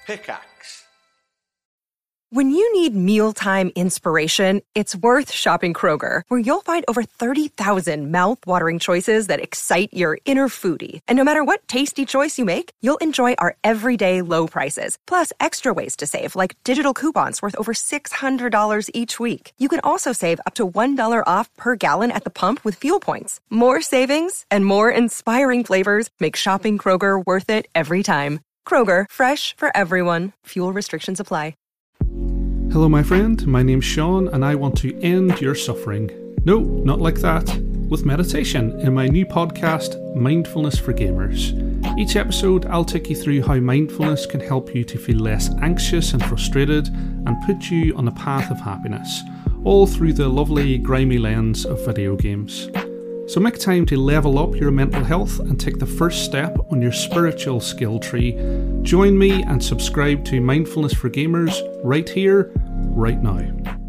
Pickaxe. When you need mealtime inspiration, it's worth shopping Kroger, where you'll find over 30,000 mouth-watering choices that excite your inner foodie. And no matter what tasty choice you make, you'll enjoy our everyday low prices, plus extra ways to save, like digital coupons worth over $600 each week. You can also save up to $1 off per gallon at the pump with fuel points. More savings and more inspiring flavors make shopping Kroger worth it every time. Kroger, fresh for everyone. Fuel restrictions apply. Hello, my friend. My name's Sean, and I want to end your suffering. No, not like that. With meditation in my new podcast, Mindfulness for Gamers. Each episode, I'll take you through how mindfulness can help you to feel less anxious and frustrated and put you on the path of happiness, all through the lovely, grimy lens of video games. So make time to level up your mental health and take the first step on your spiritual skill tree. Join me and subscribe to Mindfulness for Gamers right here, right now.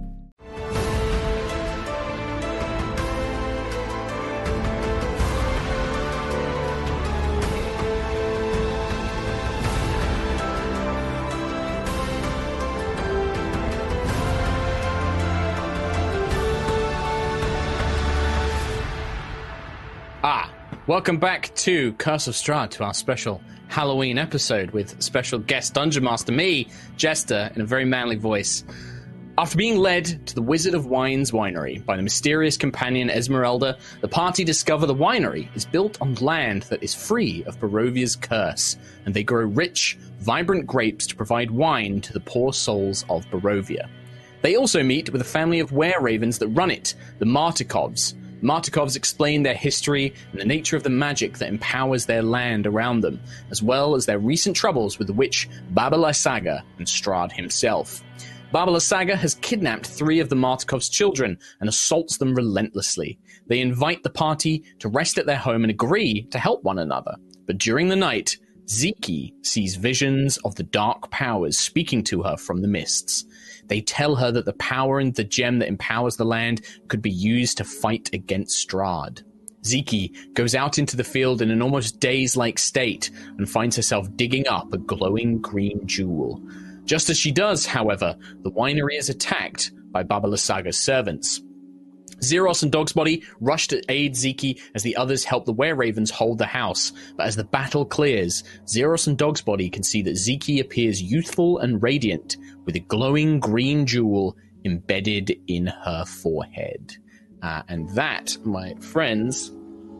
Welcome back to Curse of Strahd, to our special Halloween episode with special guest Dungeon Master, me, Jester, in a very manly voice. After being led to the Wizard of Wine's winery by the mysterious companion Esmeralda, the party discover the winery is built on land that is free of Barovia's curse, and they grow rich, vibrant grapes to provide wine to the poor souls of Barovia. They also meet with a family of were-ravens that run it, the Martikovs. Martikovs explain their history and the nature of the magic that empowers their land around them, as well as their recent troubles with the witch Baba Lysaga and Strahd himself. Baba Lysaga has kidnapped 3 of the Martikovs' children and assaults them relentlessly. They invite the party to rest at their home and agree to help one another. But during the night, Ziki sees visions of the dark powers speaking to her from the mists. They tell her that the power in the gem that empowers the land could be used to fight against Strahd. Ziki goes out into the field in an almost daze-like state and finds herself digging up a glowing green jewel. Just as she does, however, the winery is attacked by Baba Lysaga's servants. Zeros and Dogsbody rush to aid Ziki as the others help the were-ravens hold the house. But as the battle clears, Zeros and Dogsbody can see that Ziki appears youthful and radiant, with a glowing green jewel embedded in her forehead. And that, my friends,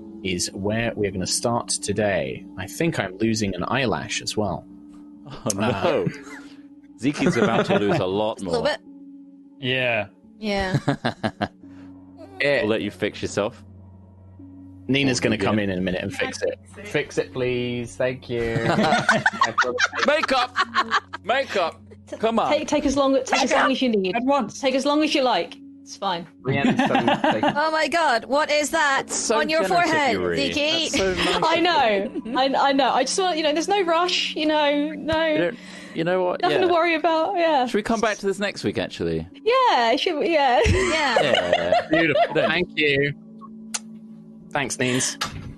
is where we're going to start today. I think I'm losing an eyelash as well. Oh, no. Ziki's about to lose a lot more. A little bit. Yeah. Yeah. I'll let you fix yourself. Nina's going to come in a minute and fix it. Fix it, please. Thank you. Makeup! Makeup! Come on. Take as long as you need. At once. Take as long as you like. It's fine. Oh my god, what is that so on your forehead, Yuri. Ziki? So nice. I know. I just want, there's no rush, no. You know what? Nothing to worry about, yeah. Should we come back to this next week, actually? Yeah, should we? Yeah. Yeah. Beautiful. Thank you. Thanks, Neens.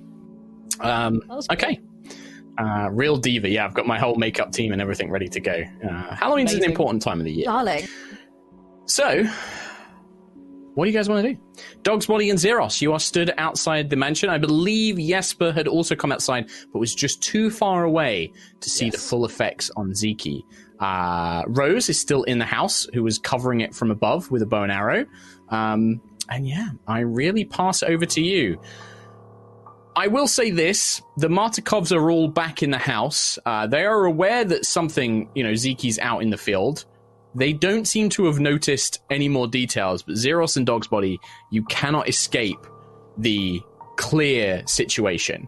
Okay. Real diva. Yeah, I've got my whole makeup team and everything ready to go. Halloween's an important time of the year. Darling. So, what do you guys want to do? Dogsbody and Zeros, you are stood outside the mansion. I believe Jesper had also come outside, but was just too far away to see the full effects on Ziki. Rose is still in the house, who was covering it from above with a bow and arrow. And yeah, I really pass it over to you. I will say this, the Martikovs are all back in the house. They are aware that something, Ziki's out in the field. They don't seem to have noticed any more details, but Zeros and Dogsbody, you cannot escape the clear situation.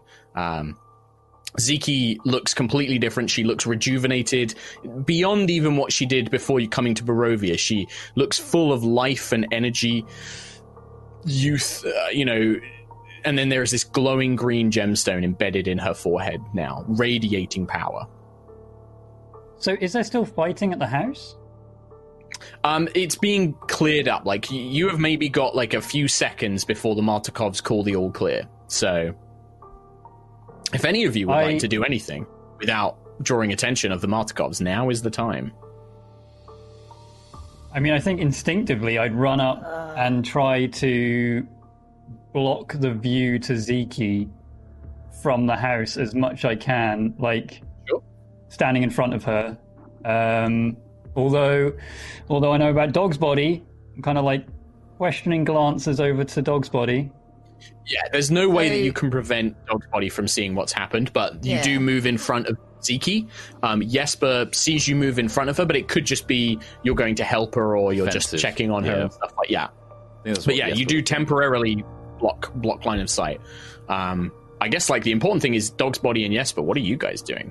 Ziki looks completely different. She looks rejuvenated beyond even what she did before coming to Barovia. She looks full of life and energy, youth, and then there's this glowing green gemstone embedded in her forehead now, radiating power. So is there still fighting at the house? It's being cleared up. Like, you have maybe got like a few seconds before the Martikovs call the all clear. So, if any of you would like to do anything without drawing attention of the Martikovs. Now is the time. I mean, I think instinctively I'd run up and try to block the view to Ziki from the house as much I can, like standing in front of her. Although I know about Dog's Body, I'm kind of like questioning glances over to Dog's Body. Yeah, there's no way that you can prevent Dog's Body from seeing what's happened, but you do move in front of Ziki. Jesper sees you move in front of her, but it could just be you're going to help her or you're just checking on her and stuff like But yeah, you do temporarily block line of sight. I guess like the important thing is Dog's Body and Jesper. What are you guys doing?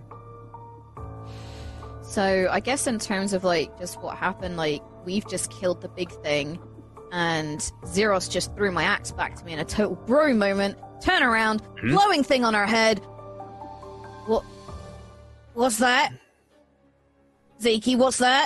So I guess in terms of like just what happened, like we've just killed the big thing, and Zeros just threw my axe back to me in a total bro moment. Turn around, glowing thing on her head. What's that? Ziki, what's that?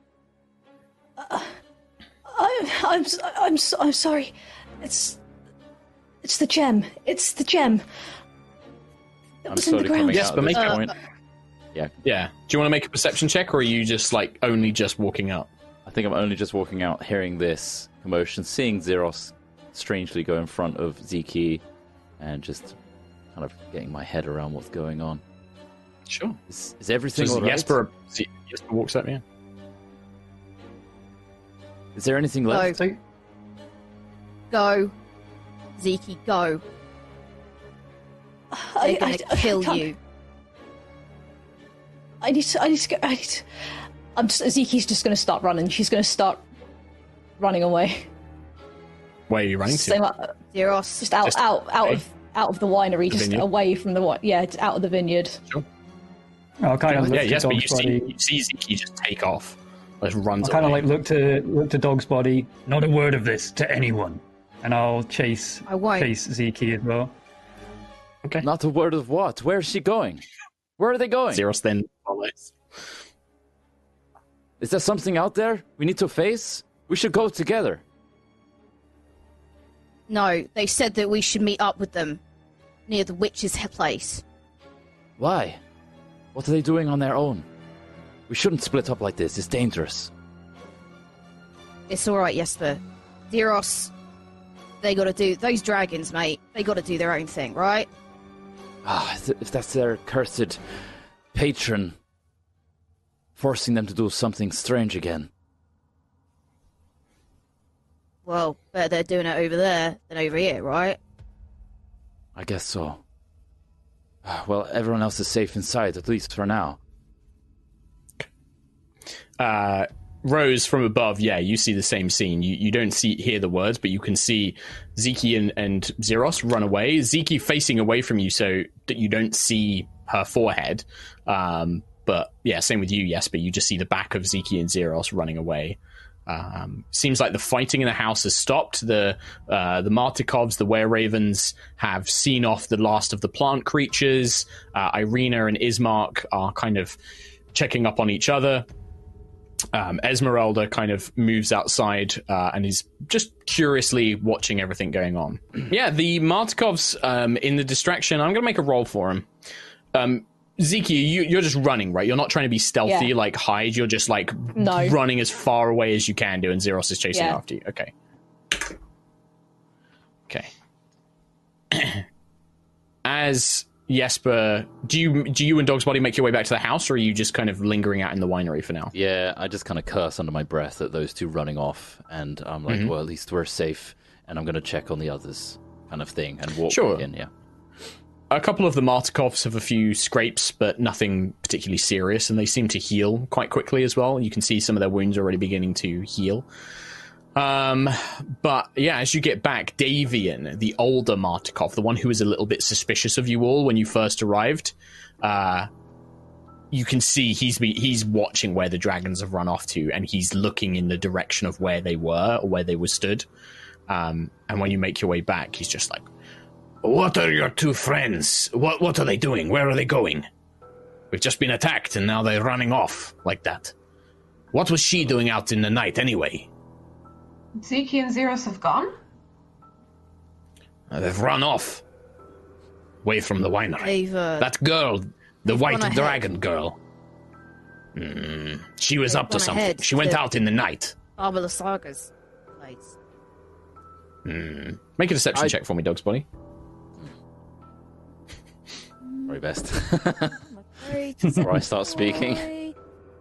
I'm sorry. It's the gem. It's the gem. It was in the ground. Yes, but make a point. Yeah. Do you want to make a perception check, or are you just like only just walking up? I think I'm only just walking out, hearing this commotion, seeing Zeros strangely go in front of Ziki, and just kind of getting my head around what's going on. Sure. Is everything all right? Jesper walks up, yeah. Is there anything left? Go. Ziki, go. They're going to kill you. I need to go. Ziki's just going to start running. She's going to start running away. Where are you running to? Zeros. Just out of the winery, just away from the out of the vineyard. Sure. I'll kind of but you see Ziki just take off. Just runs I'll kind of like look to Dog's Body. Not a word of this to anyone, and I'll chase Ziki as well. Okay. Not a word of what? Where is she going? Where are they going? Zeros then follows. Is there something out there we need to face? We should go together. No, they said that we should meet up with them near the witch's place. Why? What are they doing on their own? We shouldn't split up like this. It's dangerous. It's alright, Jesper. Zeros, they gotta do... Those dragons, mate, they gotta do their own thing, right? If that's their cursed patron forcing them to do something strange again. Well, better they're doing it over there than over here, right? I guess so. Well, everyone else is safe inside, at least for now. Rose, from above, you see the same scene. You don't hear the words, but you can see Ziki and Zeros run away. Ziki facing away from you so that you don't see her forehead. But yeah, same with you, Jesper. You just see the back of Ziki and Zeros running away. Seems like the fighting in the house has stopped. The Martikovs, the Were-Ravens, have seen off the last of the plant creatures. Irina and Ismark are kind of checking up on each other. Esmeralda kind of moves outside and is just curiously watching everything going on. Yeah, the Martikovs in the distraction, I'm going to make a roll for him. Ziki, you're just running, right? You're not trying to be stealthy, like hide. You're just like running as far away as you can do, and Zeros is chasing after you. Okay. As Jesper, do you and Dog's Body make your way back to the house, or are you just kind of lingering out in the winery for now? Yeah, I just kind of curse under my breath at those two running off, and I'm like, well, at least we're safe, and I'm going to check on the others, kind of thing, and walk in. Yeah. A couple of the Martikovs have a few scrapes, but nothing particularly serious, and they seem to heal quite quickly as well. You can see some of their wounds already beginning to heal. But yeah, as you get back, Davian, the older Martikov, the one who was a little bit suspicious of you all when you first arrived, you can see he's watching where the dragons have run off to, and he's looking in the direction of where they were or where they were stood. And when you make your way back, he's just like, "What are your two friends? What are they doing? Where are they going? We've just been attacked, and now they're running off like that. What was she doing out in the night anyway?" Ziki and Zeros have gone? They've run off. Away from the winery. That girl, The white gone dragon girl. She was up to something. She went out in the night. Barbara Saga's place. Make a deception check for me, Dog's Body. Very best. Great. Before I start speaking.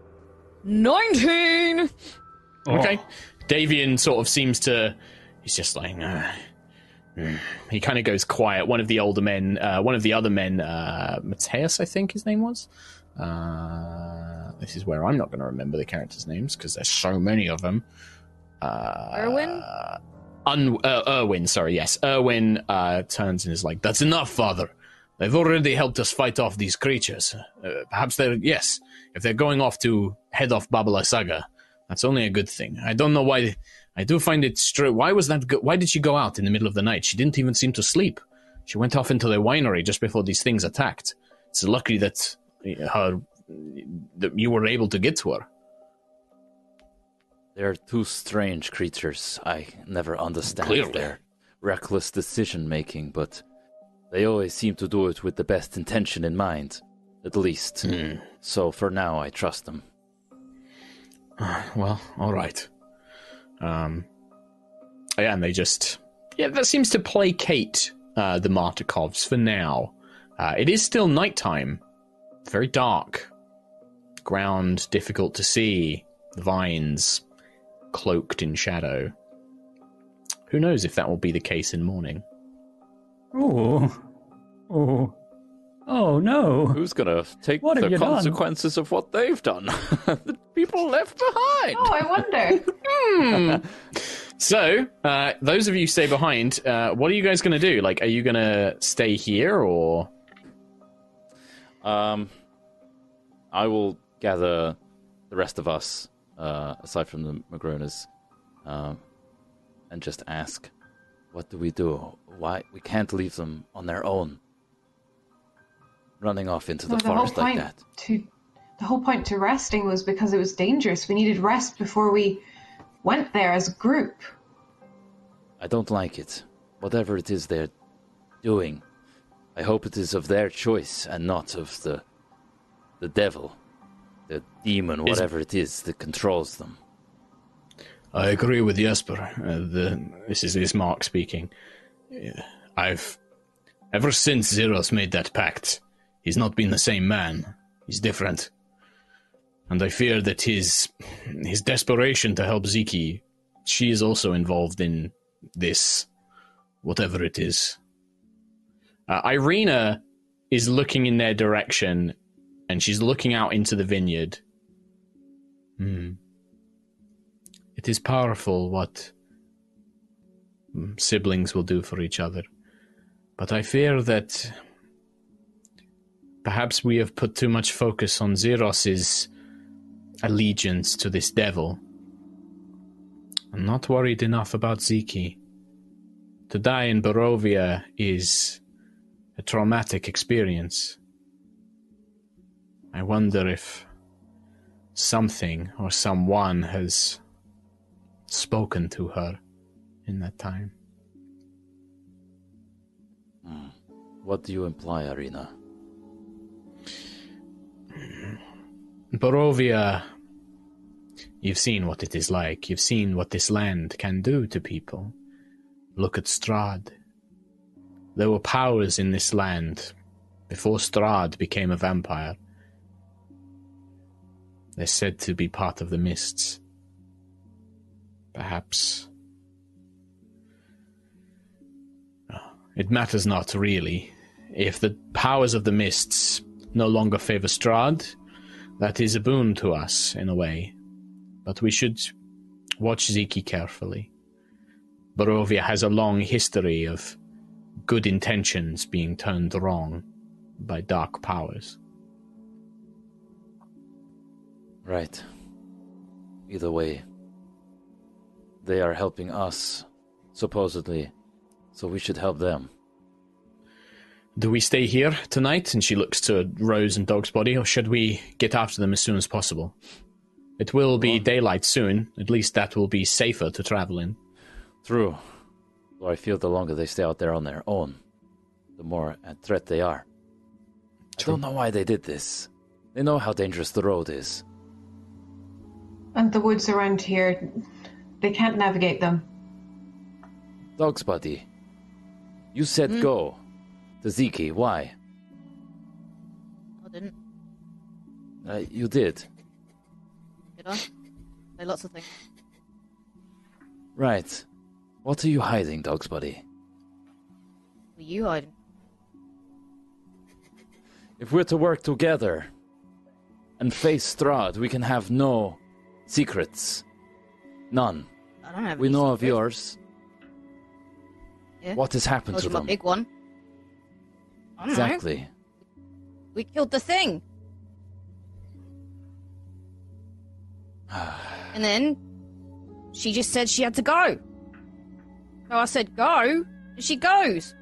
19! Okay. Davian sort of seems to... He's just like... He kind of goes quiet. One of the other men, Mateus, I think his name was. This is where I'm not going to remember the characters' names, because there's so many of them. Erwin? Erwin, sorry, yes. Erwin turns and is like, "That's enough, Father. They've already helped us fight off these creatures. Perhaps if they're going off to head off Babala Saga, that's only a good thing. I don't know why. I do find it strange. Why was that? Why did she go out in the middle of the night? She didn't even seem to sleep. She went off into the winery just before these things attacked. It's lucky that you were able to get to her." They're two strange creatures. I never understand their reckless decision-making, but they always seem to do it with the best intention in mind, at least. So for now, I trust them. Well, all right. And they just... Yeah, that seems to placate the Martikovs for now. It is still nighttime. Very dark. Ground difficult to see. Vines cloaked in shadow. Who knows if that will be the case in morning? Oh no! Who's gonna take the consequences of what they've done? The people left behind. Oh, I wonder. So, those of you who stay behind, what are you guys gonna do? Like, are you gonna stay here, or? I will gather the rest of us, aside from the Magronas, and just ask, what do we do? Why we can't leave them on their own, running off into the forest like that? The whole point to resting was because it was dangerous. We needed rest before we went there as a group. I don't like it. Whatever it is they're doing, I hope it is of their choice and not of the devil, the demon, whatever it is that controls them. I agree with Jesper. This is Mark speaking. Ever since Zeros made that pact, he's not been the same man. He's different. And I fear that his desperation to help Ziki, she is also involved in this, whatever it is. Irina is looking in their direction, and she's looking out into the vineyard. It is powerful what siblings will do for each other. But I fear that perhaps we have put too much focus on Zeros's allegiance to this devil. I'm not worried enough about Ziki. To die in Barovia is a traumatic experience. I wonder if something or someone has spoken to her in that time. What do you imply, Irina? Barovia, you've seen what it is like. You've seen what this land can do to people. Look at Strahd. There were powers in this land before Strahd became a vampire. They're said to be part of the Mists. Perhaps. It matters not, really. If the powers of the Mists no longer favor Strahd, that is a boon to us, in a way. But we should watch Ziki carefully. Barovia has a long history of good intentions being turned wrong by dark powers. Right. Either way, they are helping us, supposedly, so we should help them. Do we stay here tonight? And she looks to Rose and Dog's Body, or should we get after them as soon as possible? It will be daylight soon. At least that will be safer to travel in. True. Though I feel the longer they stay out there on their own, the more at threat they are. I don't know why they did this. They know how dangerous the road is. And the woods around here, they can't navigate them. Dog's Buddy, you said go to Ziki. Why? I didn't. You did. Did I? Say lots of things. Right. What are you hiding, Dog's Buddy? What are you hiding? If we're to work together and face Strahd, we can have no secrets. None. I don't have We any know of secrets. yours. Yeah. What has happened Told to you my them? big one. I don't know. Exactly. We killed the thing. And then she just said she had to go. So I said go, and she goes.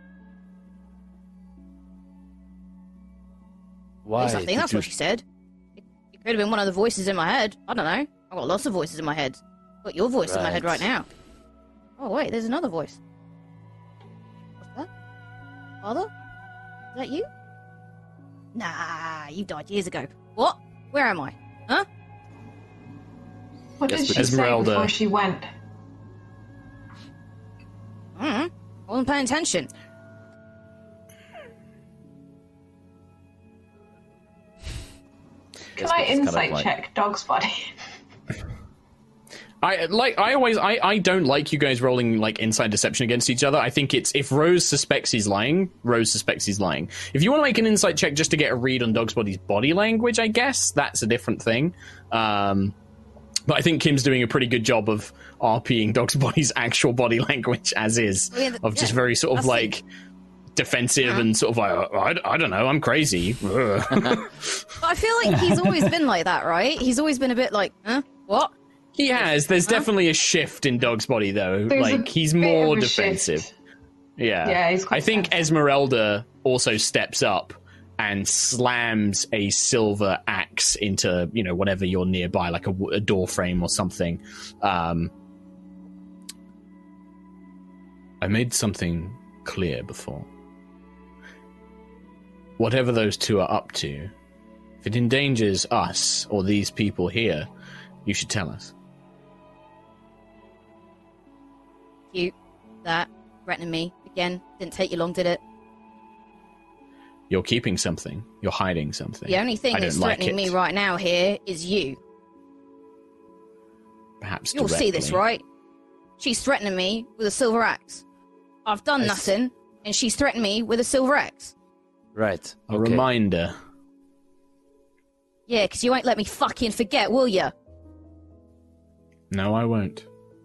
Why? At least I think that's did what she said. It could have been one of the voices in my head. I don't know. I've got lots of voices in my head. Got your voice in my head Right. right now. Oh wait, there's another voice. What's that? Father? Is that you? Nah, you died years ago. What? Where am I? Huh? What Yes, did but she say Esmeralda- before she went? I don't know. I wasn't paying attention. Can Yes, I but it's kind of insight like- check Dog's Body? I don't like you guys rolling like inside deception against each other. I think it's if Rose suspects he's lying, Rose suspects he's lying. If you want to make an insight check just to get a read on Dog's Body's body language, I guess that's a different thing. But I think Kim's doing a pretty good job of RPing Dog's Body's actual body language as is, Yeah, of just yeah, very sort of that's like defensive and sort of like I don't know, I'm crazy. But I feel like he's always been like that, right? He's always been a bit like, huh? What? He has. There's definitely a shift in Dog's Body, though. There's like, a he's bit more of a defensive. shift. Yeah. He's quite I think defensive. Esmeralda also steps up and slams a silver axe into, whatever you're nearby, like a door frame or something. I made something clear before. Whatever those two are up to, if it endangers us or these people here, you should tell us. Cute. That. Threatening me. Again. Didn't take you long, did it? You're keeping something. You're hiding something. The only thing I that's don't like threatening it. me right now here is you. Perhaps You'll see this, directly. right? She's threatening me with a silver axe. I've done nothing, and she's threatened me with a silver axe. Right. A Okay. reminder. Yeah, 'cause you won't let me fucking forget, will ya? No, I won't.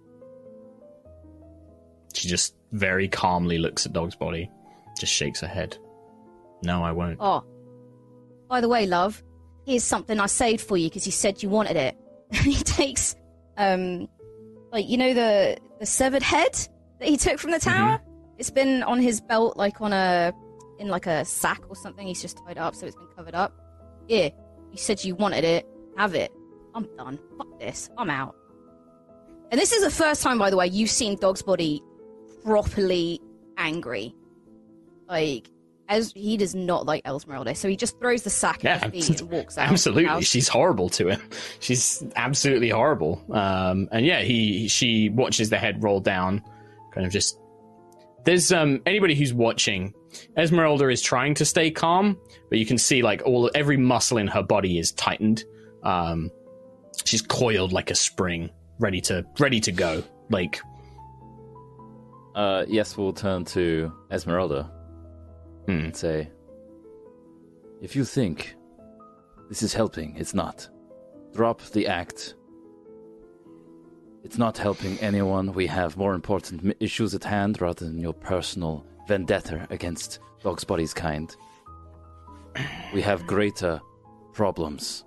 She just very calmly looks at Dog's Body, just shakes her head. No, I won't. Oh. By the way, love, here's something I saved for you because you said you wanted it. He takes, the severed head that he took from the tower. It's been on his belt, in a sack or something. He's just tied it up, so it's been covered up. Yeah, you said you wanted it. Have it. I'm done. Fuck this. I'm out. And this is the first time, by the way, you've seen Dog's Body properly angry. As he does not like Esmeralda, so he just throws the sack at her feet and walks out. Absolutely, she's horrible to him. She's absolutely horrible. And yeah, she watches the head roll down, kind of just. There's anybody who's watching. Esmeralda is trying to stay calm, but you can see every muscle in her body is tightened. She's coiled like a spring, ready to go. Yes, we'll turn to Esmeralda and say, if you think this is helping, it's not. Drop the act. It's not helping anyone. We have more important issues at hand rather than your personal vendetta against Dog's Body's kind. We have greater problems.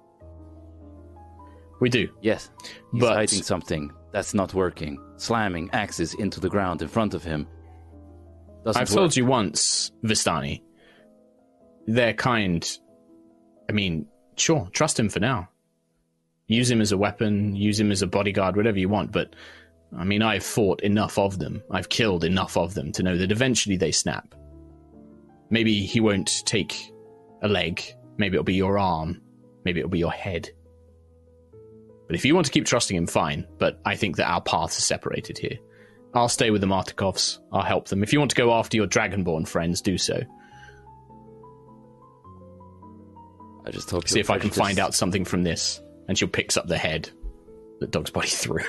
We do. Yes, he's But- hiding something. That's not working. Slamming axes into the ground in front of him doesn't I've work. told you once, Vistani. They're kind. I mean, sure, trust him for now. Use him as a weapon, use him as a bodyguard, whatever you want, but, I mean, I've fought enough of them. I've killed enough of them to know that eventually they snap. Maybe he won't take a leg, maybe it'll be your arm, maybe it'll be your head. But if you want to keep trusting him, fine. But I think that our paths are separated here. I'll stay with the Martikovs. I'll help them. If you want to go after your Dragonborn friends, do so. I just hope. See if I can find out something from this. And she'll picks up the head that Dog's Body threw.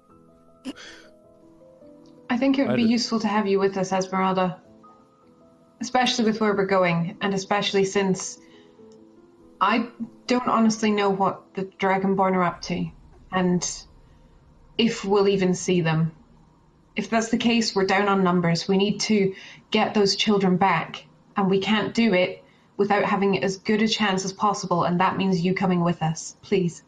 I think it would be useful to have you with us, Esmeralda. Especially with where we're going, and especially since I don't honestly know what the Dragonborn are up to, and if we'll even see them. If that's the case, we're down on numbers. We need to get those children back, and we can't do it without having as good a chance as possible, and that means you coming with us. Please.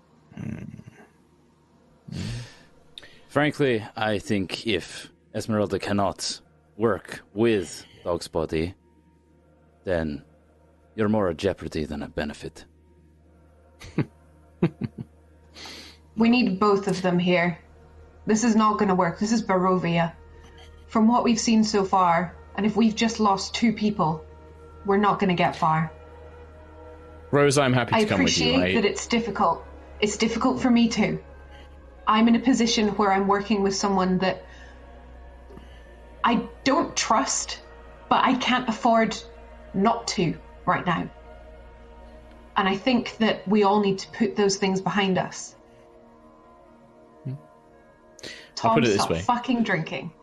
Frankly, I think if Esmeralda cannot work with Dog's Body, then you're more a jeopardy than a benefit. We need both of them here. This is not going to work. This is Barovia. From what we've seen so far, and if we've just lost 2 people, we're not going to get far. Rose, I'm happy to come with you. I appreciate that it's difficult. It's difficult for me too. I'm in a position where I'm working with someone that I don't trust, but I can't afford not to right now. And I think that we all need to put those things behind us. Tom, I'll put it this stop way. fucking drinking.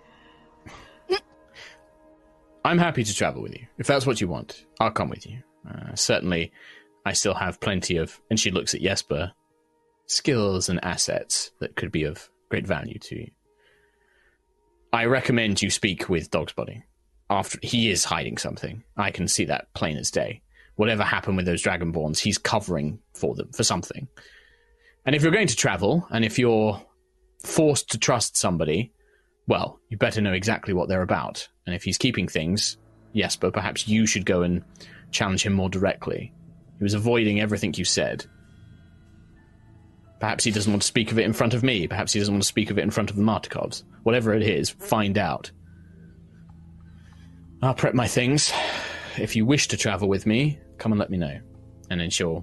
I'm happy to travel with you. If that's what you want, I'll come with you. Certainly, I still have plenty of, and she looks at Jesper, skills and assets that could be of great value to you. I recommend you speak with Dog's Body. After he is hiding something. I can see that plain as day. Whatever happened with those Dragonborns, he's covering for them, for something. And if you're going to travel, and if you're forced to trust somebody, well, you better know exactly what they're about. And if he's keeping things, yes, but perhaps you should go and challenge him more directly. He was avoiding everything you said. Perhaps he doesn't want to speak of it in front of me. Perhaps he doesn't want to speak of it in front of the Martikovs. Whatever it is, find out. I'll prep my things. If you wish to travel with me, come and let me know. And then she'll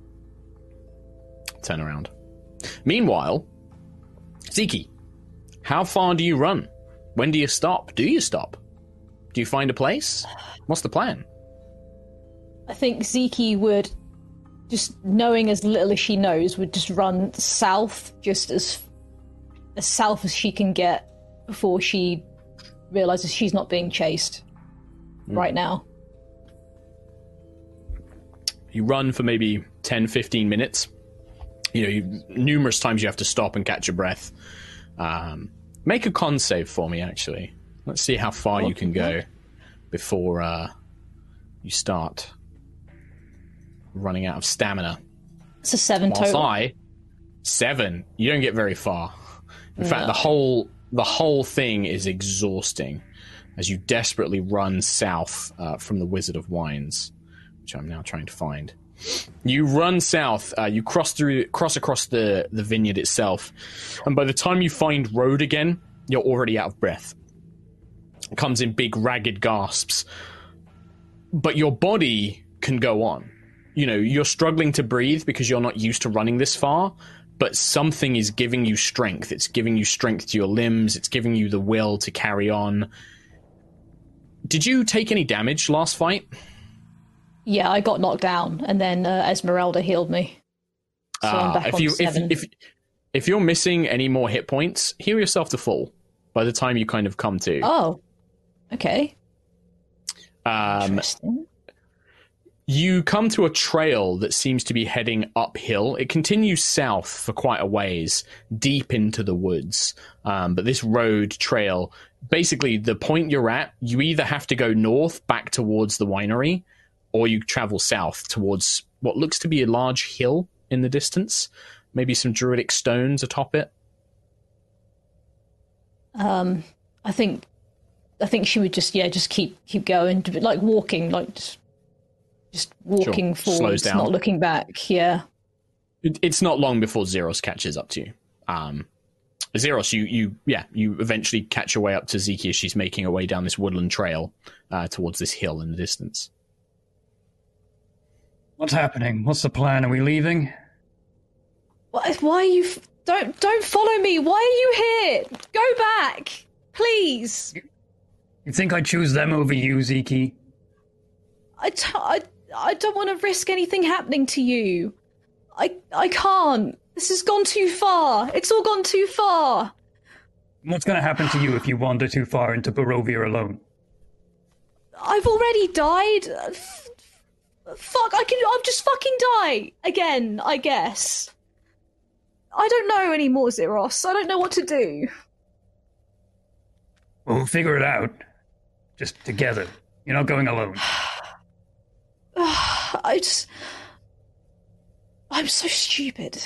turn around. Meanwhile, Ziki, how far do you run? When do you stop? Do you stop? Do you find a place? What's the plan? I think Ziki would, just knowing as little as she knows, would just run south, just as south as she can get before she realizes she's not being chased right now. You run for maybe 10, 15 minutes. Numerous times you have to stop and catch your breath. Make a con save for me, actually. Let's see how far you can go before you start running out of stamina. It's a 7 total. 7. You don't get very far. In fact, the whole thing is exhausting as you desperately run south from the Wizard of Wines, which I'm now trying to find. You run south, you cross across the vineyard itself, and by the time you find road again, you're already out of breath. It comes in big, ragged gasps. But your body can go on. You're struggling to breathe because you're not used to running this far, but something is giving you strength. It's giving you strength to your limbs. It's giving you the will to carry on. Did you take any damage last fight? Yeah, I got knocked down, and then Esmeralda healed me. So I'm back on 7. If you're missing any more hit points, heal yourself to full by the time you kind of come to. Oh, okay. Interesting. You come to a trail that seems to be heading uphill. It continues south for quite a ways, deep into the woods. But this road trail, basically the point you're at, you either have to go north back towards the winery, or you travel south towards what looks to be a large hill in the distance. Maybe some druidic stones atop it. I think she would just keep going, like walking, like just walking Sure. forwards, Slows down. not looking back. Yeah. It's not long before Zeros catches up to you. Zeros, you eventually catch your way up to Ziki as she's making her way down this woodland trail towards this hill in the distance. What's happening? What's the plan? Are we leaving? Why are you... Don't follow me. Why are you here? Go back. Please. You think I'd choose them over you, Ziki? I don't want to risk anything happening to you. I can't. This has gone too far. It's all gone too far. What's going to happen to you if you wander too far into Barovia alone? I've already died. Fuck, I'll just fucking die again, I guess. I don't know anymore, Zeros. I don't know what to do. Well, we'll figure it out. Just together. You're not going alone. I'm so stupid.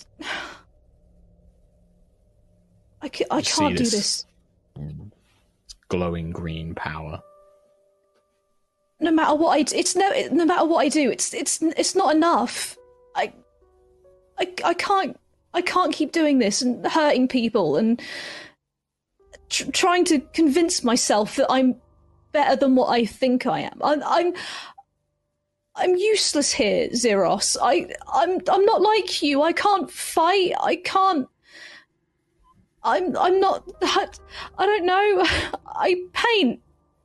I can't do this. It's glowing green power. No matter what no matter what I do, it's not enough. I can't keep doing this and hurting people and trying to convince myself that I'm better than what I think I am. I'm useless here, Zeros. I'm not like you. I can't fight. I can't. I'm not that. I don't know. I paint.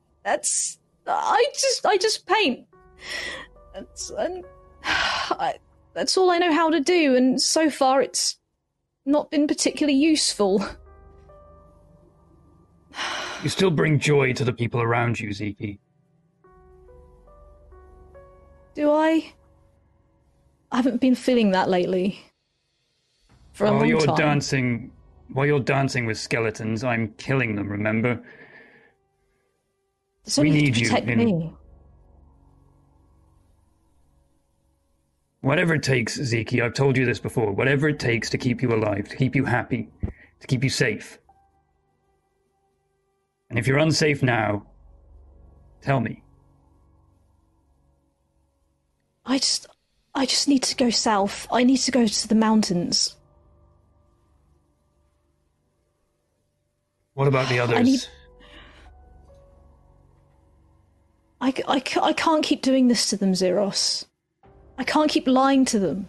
I just paint. That's all I know how to do, and so far it's not been particularly useful. You still bring joy to the people around you, Ziki. Do I? I haven't been feeling that lately. For a long time. While you're dancing with skeletons, I'm killing them, remember? So we need to protect me. Whatever it takes, Ziki, I've told you this before, whatever it takes to keep you alive, to keep you happy, to keep you safe. And if you're unsafe now, tell me. I just need to go south. I need to go to the mountains. What about the others? I can't keep doing this to them, Zeros. I can't keep lying to them.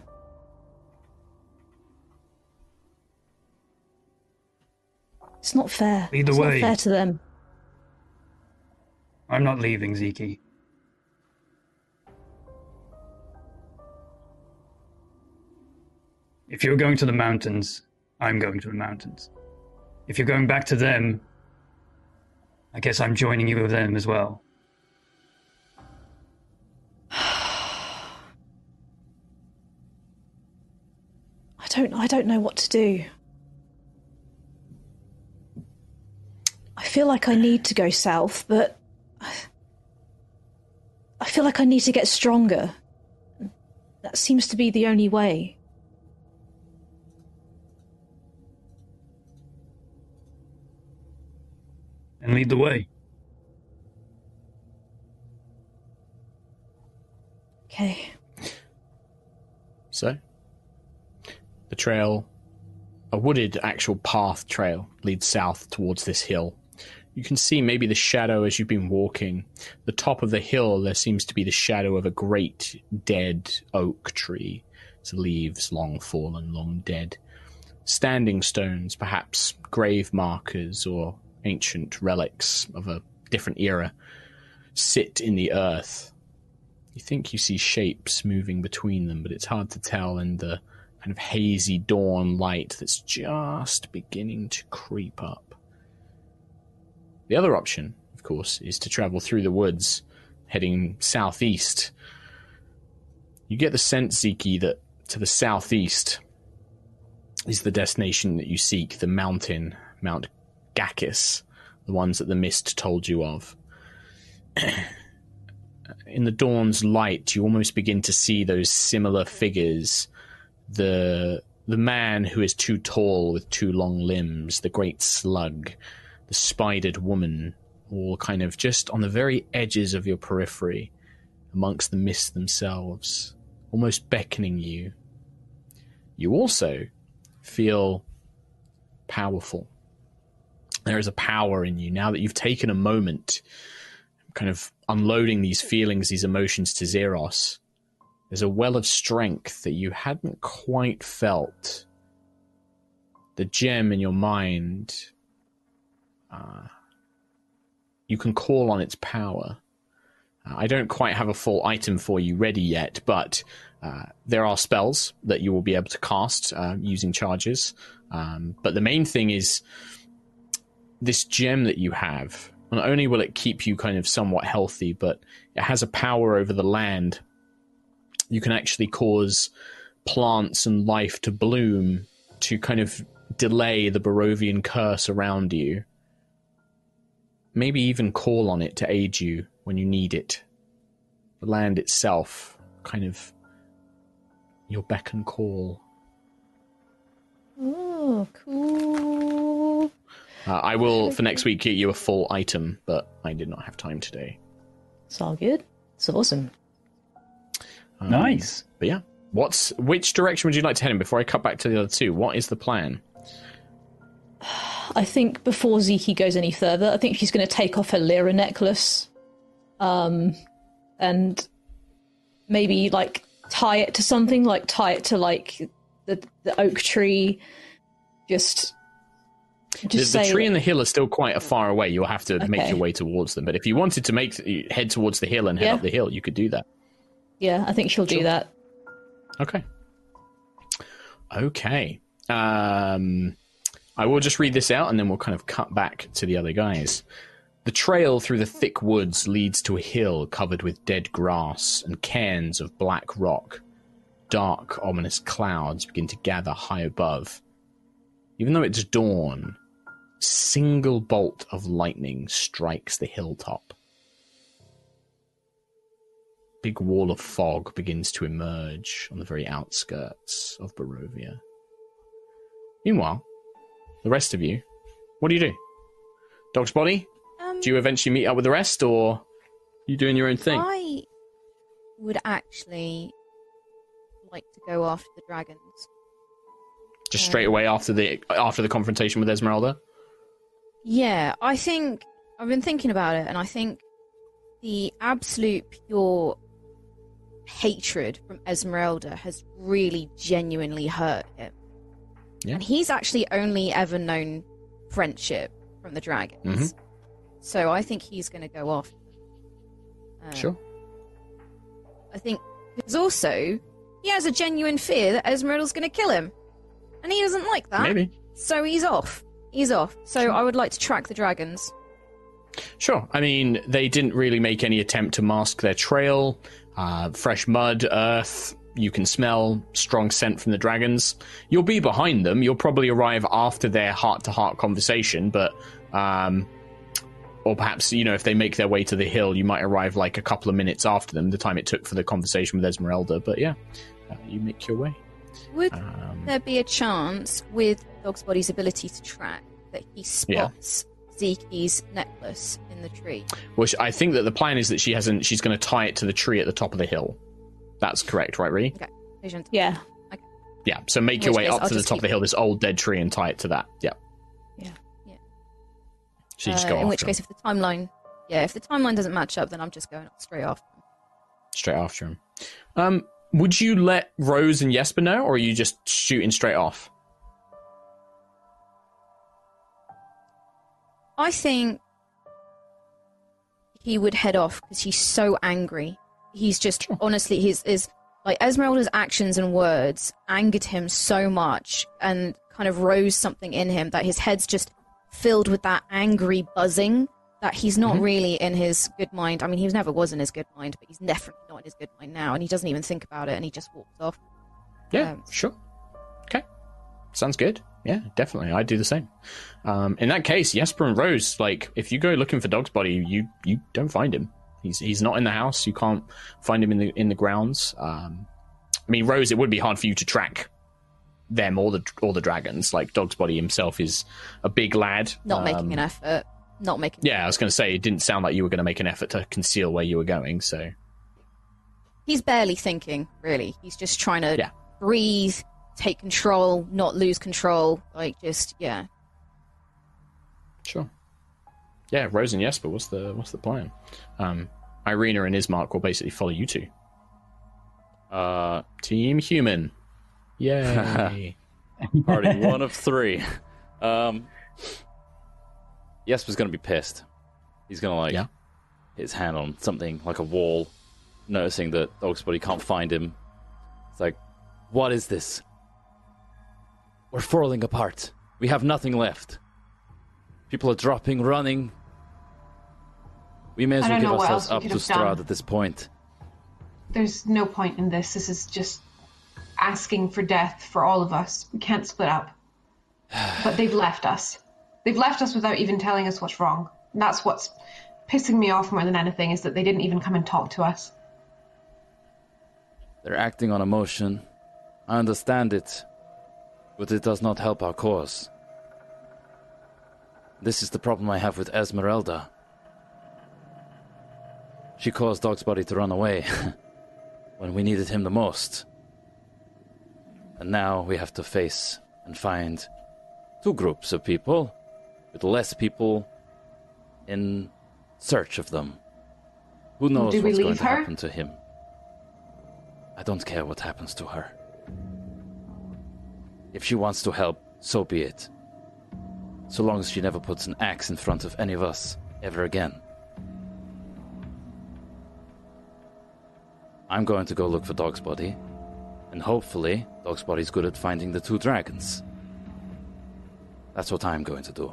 It's not fair. Either it's way, not fair to them. I'm not leaving, Ziki. If you're going to the mountains, I'm going to the mountains. If you're going back to them, I guess I'm joining you with them as well. I don't know what to do. I feel like I need to go south, but I feel like I need to get stronger. That seems to be the only way. And lead the way. Okay. So, the trail, a wooded actual path trail, leads south towards this hill. You can see maybe the shadow as you've been walking. The top of the hill, there seems to be the shadow of a great dead oak tree. Its leaves long fallen, long dead. Standing stones, perhaps grave markers or ancient relics of a different era, sit in the earth. You think you see shapes moving between them, but it's hard to tell in the kind of hazy dawn light that's just beginning to creep up. The other option, of course, is to travel through the woods, heading southeast. You get the sense, Ziki, that to the southeast is the destination that you seek, the mountain, Mount Gakis, the ones that the mist told you of. In the dawn's light, you almost begin to see those similar figures. The man who is too tall with too long limbs, the great slug, the spidered woman, all kind of just on the very edges of your periphery, amongst the mist themselves, almost beckoning you. You also feel powerful. There is a power in you now that you've taken a moment, kind of unloading these feelings, these emotions to Zeros. there's a well of strength that you hadn't quite felt. The gem in your mind, you can call on its power. I don't quite have a full item for you ready yet, but there are spells that you will be able to cast using charges. But the main thing is this gem that you have. Not only will it keep you kind of somewhat healthy, but it has a power over the land. You can actually cause plants and life to bloom to kind of delay the Barovian curse around you. Maybe even call on it to aid you when you need it. The land itself, kind of your beck and call. Oh, cool. I will, for next week, get you a full item, but I did not have time today. It's all good. It's awesome. Nice. But yeah, which direction would you like to head in before I cut back to the other two? What is the plan? I think before Ziki goes any further, I think she's going to take off her Lyra necklace, and maybe like tie it to something, like tie it to like the oak tree. Just the tree and the hill are still quite far away. You'll have to make your way towards them. But if you wanted to head towards the hill and head up the hill, you could do that. Yeah, I think she'll do that. Okay. I will just read this out and then we'll kind of cut back to the other guys. The trail through the thick woods leads to a hill covered with dead grass and cairns of black rock. Dark, ominous clouds begin to gather high above. Even though it's dawn, a single bolt of lightning strikes the hilltop. Big wall of fog begins to emerge on the very outskirts of Barovia. Meanwhile, the rest of you, what do you do? Dog's body? Do you eventually meet up with the rest, or are you doing your own thing? I would actually like to go after the dragons. Just straight away after the confrontation with Esmeralda? Yeah, I think I've been thinking about it, and I think the absolute pure hatred from Esmeralda has really genuinely hurt him. Yeah. And he's actually only ever known friendship from the dragons. Mm-hmm. So I think he's going to go off. Sure. I think because also he has a genuine fear that Esmeralda's going to kill him. And he doesn't like that. Maybe. So he's off. So sure. I would like to track the dragons. Sure. I mean, they didn't really make any attempt to mask their trail. Fresh mud, earth, you can smell strong scent from the dragons. You'll be behind them. You'll probably arrive after their heart-to-heart conversation, but... or perhaps, if they make their way to the hill, you might arrive like a couple of minutes after them, the time it took for the conversation with Esmeralda. But yeah, you make your way. Would there be a chance, with Dog's Body's ability to track, that he spots Ziki's necklace in the tree? Well, I think that the plan is that she's going to tie it to the tree at the top of the hill. That's correct, right, Ree? Okay. Yeah. Okay. Yeah, so make your way up to the top of the hill, this old dead tree, and tie it to that. Yeah. Yeah. So you just go in which case, if the timeline doesn't match up, then I'm just going straight after him. Straight after him. Would you let Rose and Jesper know, or are you just shooting straight off? I think he would head off because he's so angry. He's just, honestly, his like Esmeralda's actions and words angered him so much and kind of rose something in him that his head's just filled with that angry buzzing that he's not really in his good mind. I mean, he never was in his good mind, but he's definitely not in his good mind now, and he doesn't even think about it, and he just walks off. Yeah, sure. Okay. Sounds good. Yeah, definitely. I'd do the same. In that case, Jesper and Rose, like, if you go looking for Dog's Body, you don't find him. He's not in the house. You can't find him in the grounds. I mean, Rose, it would be hard for you to track them or the dragons. Like, Dog's Body himself is a big lad. Not making an effort. Yeah, I was going to say, it didn't sound like you were going to make an effort to conceal where you were going, so... He's barely thinking, really. He's just trying to breathe, take control, not lose control. Like, just, yeah. Sure. Yeah, Rose and Jesper, what's the plan? Irina and Ismark will basically follow you two. Team Human. Yay. Party 1 of 3. Jesper's gonna be pissed. He's gonna hit his hand on something like a wall, noticing that Dogsbody can't find him. It's like, what is this? We're falling apart. We have nothing left. People are dropping, running. We may as well give ourselves up to Strahd at this point. There's no point in this. This is just asking for death for all of us. We can't split up. But they've left us. They've left us without even telling us what's wrong. And that's what's pissing me off more than anything, is that they didn't even come and talk to us. They're acting on emotion. I understand it. But it does not help our cause. This is the problem I have with Esmeralda. She caused Dogsbody to run away when we needed him the most. And now we have to face and find 2 groups of people, with less people in search of them. Who knows what's going to happen to him? I don't care what happens to her. If she wants to help, so be it. So long as she never puts an axe in front of any of us ever again. I'm going to go look for Dogsbody, and hopefully Dogsbody's good at finding the 2 dragons. That's what I'm going to do.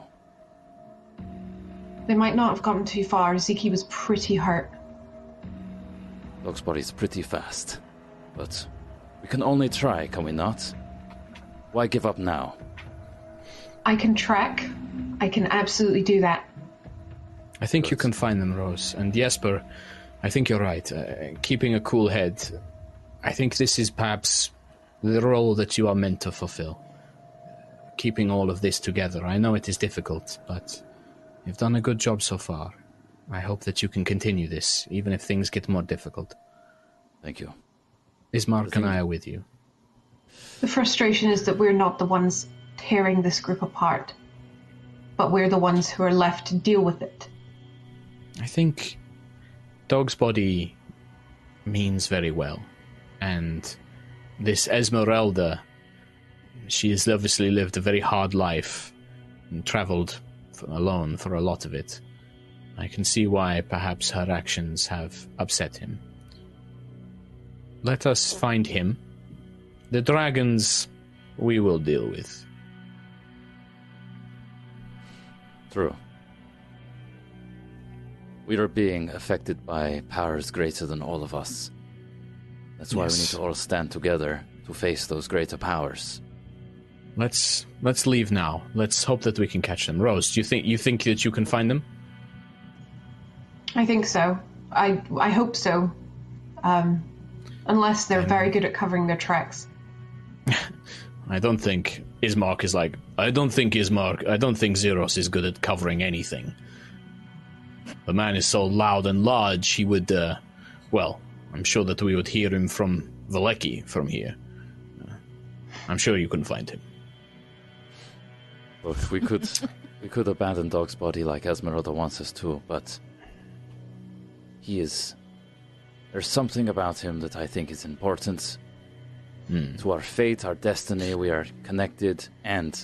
They might not have gotten too far. Ziki was pretty hurt. Dogsbody's pretty fast, but we can only try, can we not? Why give up now? I can track. I can absolutely do that. I think you can find them, Rose. And Jesper, I think you're right. Keeping a cool head, I think this is perhaps the role that you are meant to fulfill. Keeping all of this together. I know it is difficult, but you've done a good job so far. I hope that you can continue this, even if things get more difficult. Thank you. Ismark and I are with you. The frustration is that we're not the ones tearing this group apart, but we're the ones who are left to deal with it. I think Dogsbody means very well, and this Esmeralda, she has obviously lived a very hard life and travelled alone for a lot of it. I can see why perhaps her actions have upset him. Let us find him. The dragons we will deal with. True. We are being affected by powers greater than all of us. That's why we need to all stand together to face those greater powers. Let's leave now. Let's hope that we can catch them. Rose, do you think that you can find them? I think so. I hope so. Unless they're very good at covering their tracks. I don't think Ismark is like... I don't think Zeros is good at covering anything. The man is so loud and large, he would... I'm sure that we would hear him from Vallaki from here. I'm sure you can find him. Look, we could abandon Dogsbody like Esmeralda wants us to, but... There's something about him that I think is important. To our fate, our destiny, we are connected, and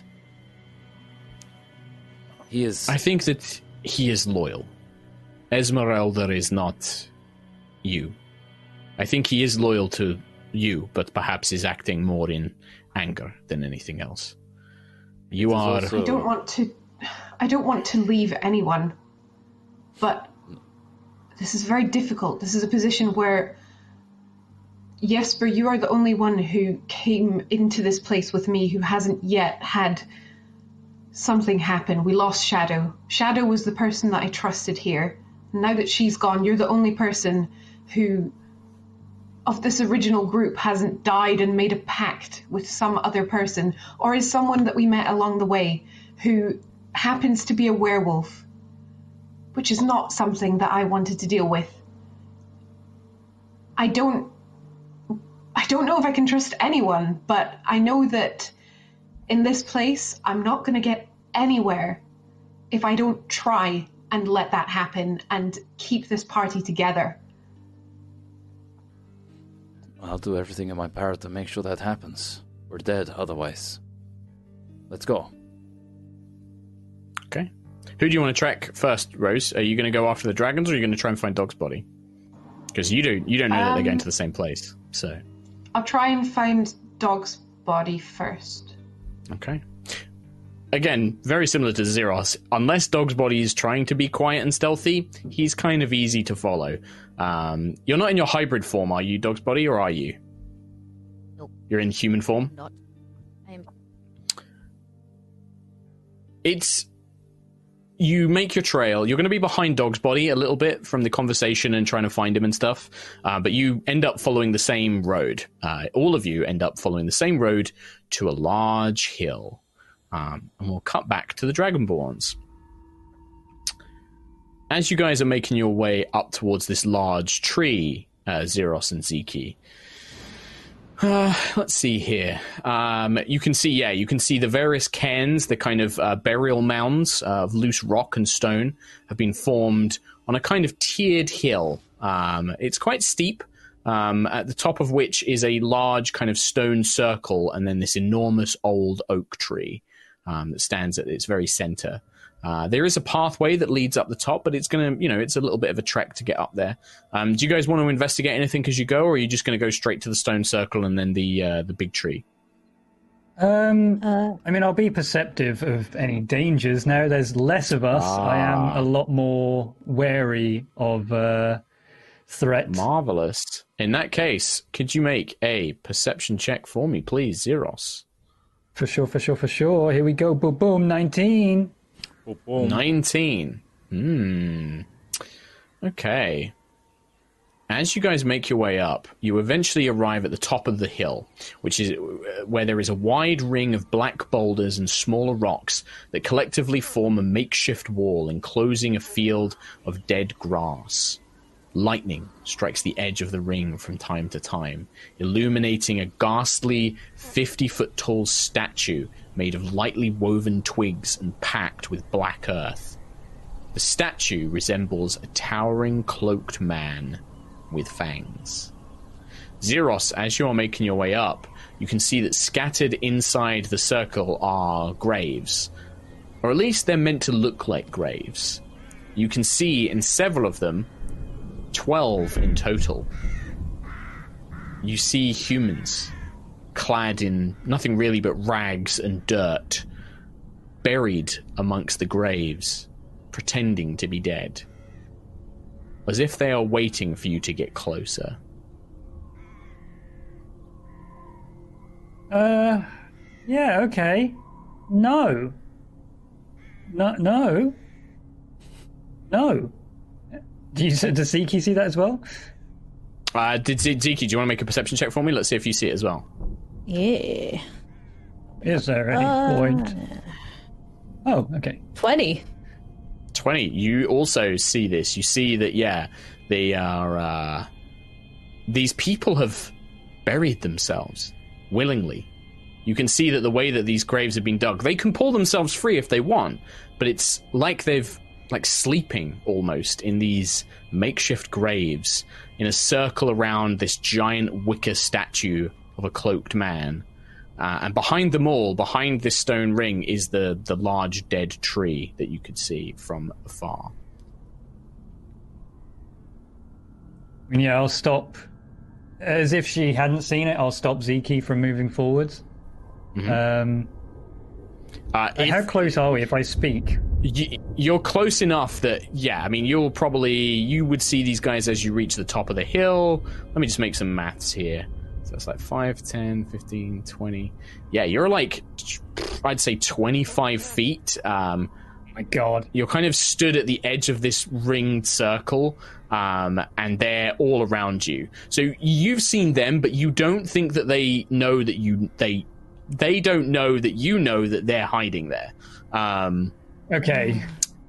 he is... I think that he is loyal. Esmeralda is not you. I think he is loyal to you, but perhaps is acting more in anger than anything else. You are... I don't want to leave anyone, but this is very difficult. This is a position where... Jesper, you are the only one who came into this place with me who hasn't yet had something happen. We lost Shadow. Shadow was the person that I trusted here. Now that she's gone, you're the only person who, of this original group, hasn't died and made a pact with some other person, or is someone that we met along the way who happens to be a werewolf, which is not something that I wanted to deal with. I don't know if I can trust anyone, but I know that in this place, I'm not going to get anywhere if I don't try and let that happen and keep this party together. I'll do everything in my power to make sure that happens. We're dead otherwise. Let's go. Okay. Who do you want to track first, Rose? Are you going to go after the dragons, or are you going to try and find Dog's body? Because you don't know that they're going to the same place. So I'll try and find Dog's body first. Okay. Again, very similar to Zeros. Unless Dog's body is trying to be quiet and stealthy, he's kind of easy to follow. You're not in your hybrid form, are you, Dog's body, or are you? Nope. You're in human form? Not. I am. You make your trail. You're going to be behind Dog's body a little bit from the conversation and trying to find him and stuff, but you end up following the same road. All of you end up following the same road to a large hill. And we'll cut back to the Dragonborns. As you guys are making your way up towards this large tree, Zeros and Ziki, let's see here. You can see the various cairns, the kind of burial mounds of loose rock and stone have been formed on a kind of tiered hill. It's quite steep, at the top of which is a large kind of stone circle, and then this enormous old oak tree that stands at its very center. There is a pathway that leads up the top, but it's going to, it's a little bit of a trek to get up there. Do you guys want to investigate anything as you go, or are you just going to go straight to the stone circle and then the big tree? I'll be perceptive of any dangers now. There's less of us. I am a lot more wary of threat. Marvelous. In that case, could you make a perception check for me, please, Zeros? For sure. Here we go. Boom, boom, 19. Boom. 19. Okay. As you guys make your way up, you eventually arrive at the top of the hill, which is where there is a wide ring of black boulders and smaller rocks that collectively form a makeshift wall enclosing a field of dead grass. Lightning strikes the edge of the ring from time to time, illuminating a ghastly 50-foot-tall statue made of lightly woven twigs and packed with black earth. The statue resembles a towering cloaked man with fangs. Zeros, as you are making your way up, you can see that scattered inside the circle are graves, or at least they're meant to look like graves. You can see in several of them 12 in total. You see humans clad in nothing really but rags and dirt, buried amongst the graves, pretending to be dead, as if they are waiting for you to get closer. Yeah, okay. No. Does Ziki see that as well? Ziki, do you want to make a perception check for me? Let's see if you see it as well. Yeah. Is there any point? Oh, okay. 20. 20. You also see this. You see that, they are... these people have buried themselves willingly. You can see that the way that these graves have been dug, they can pull themselves free if they want, but it's like they've sleeping almost in these makeshift graves in a circle around this giant wicker statue of a cloaked man. And behind them all, behind this stone ring, is the large dead tree that you could see from afar. Yeah, I'll stop. As if she hadn't seen it, I'll stop Ziki from moving forwards. Mm-hmm. How close are we if I speak? You're close enough that, you would see these guys as you reach the top of the hill. Let me just make some maths here. So it's like 5, 10, 15, 20. Yeah, you're I'd say 25 feet. My God. You're kind of stood at the edge of this ringed circle, and they're all around you. So you've seen them, but you don't think that they know that they don't know that you know that they're hiding there. Okay.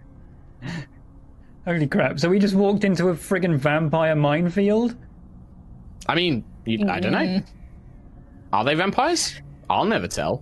Holy crap. So we just walked into a friggin' vampire minefield? I mean, I don't know. Are they vampires? I'll never tell.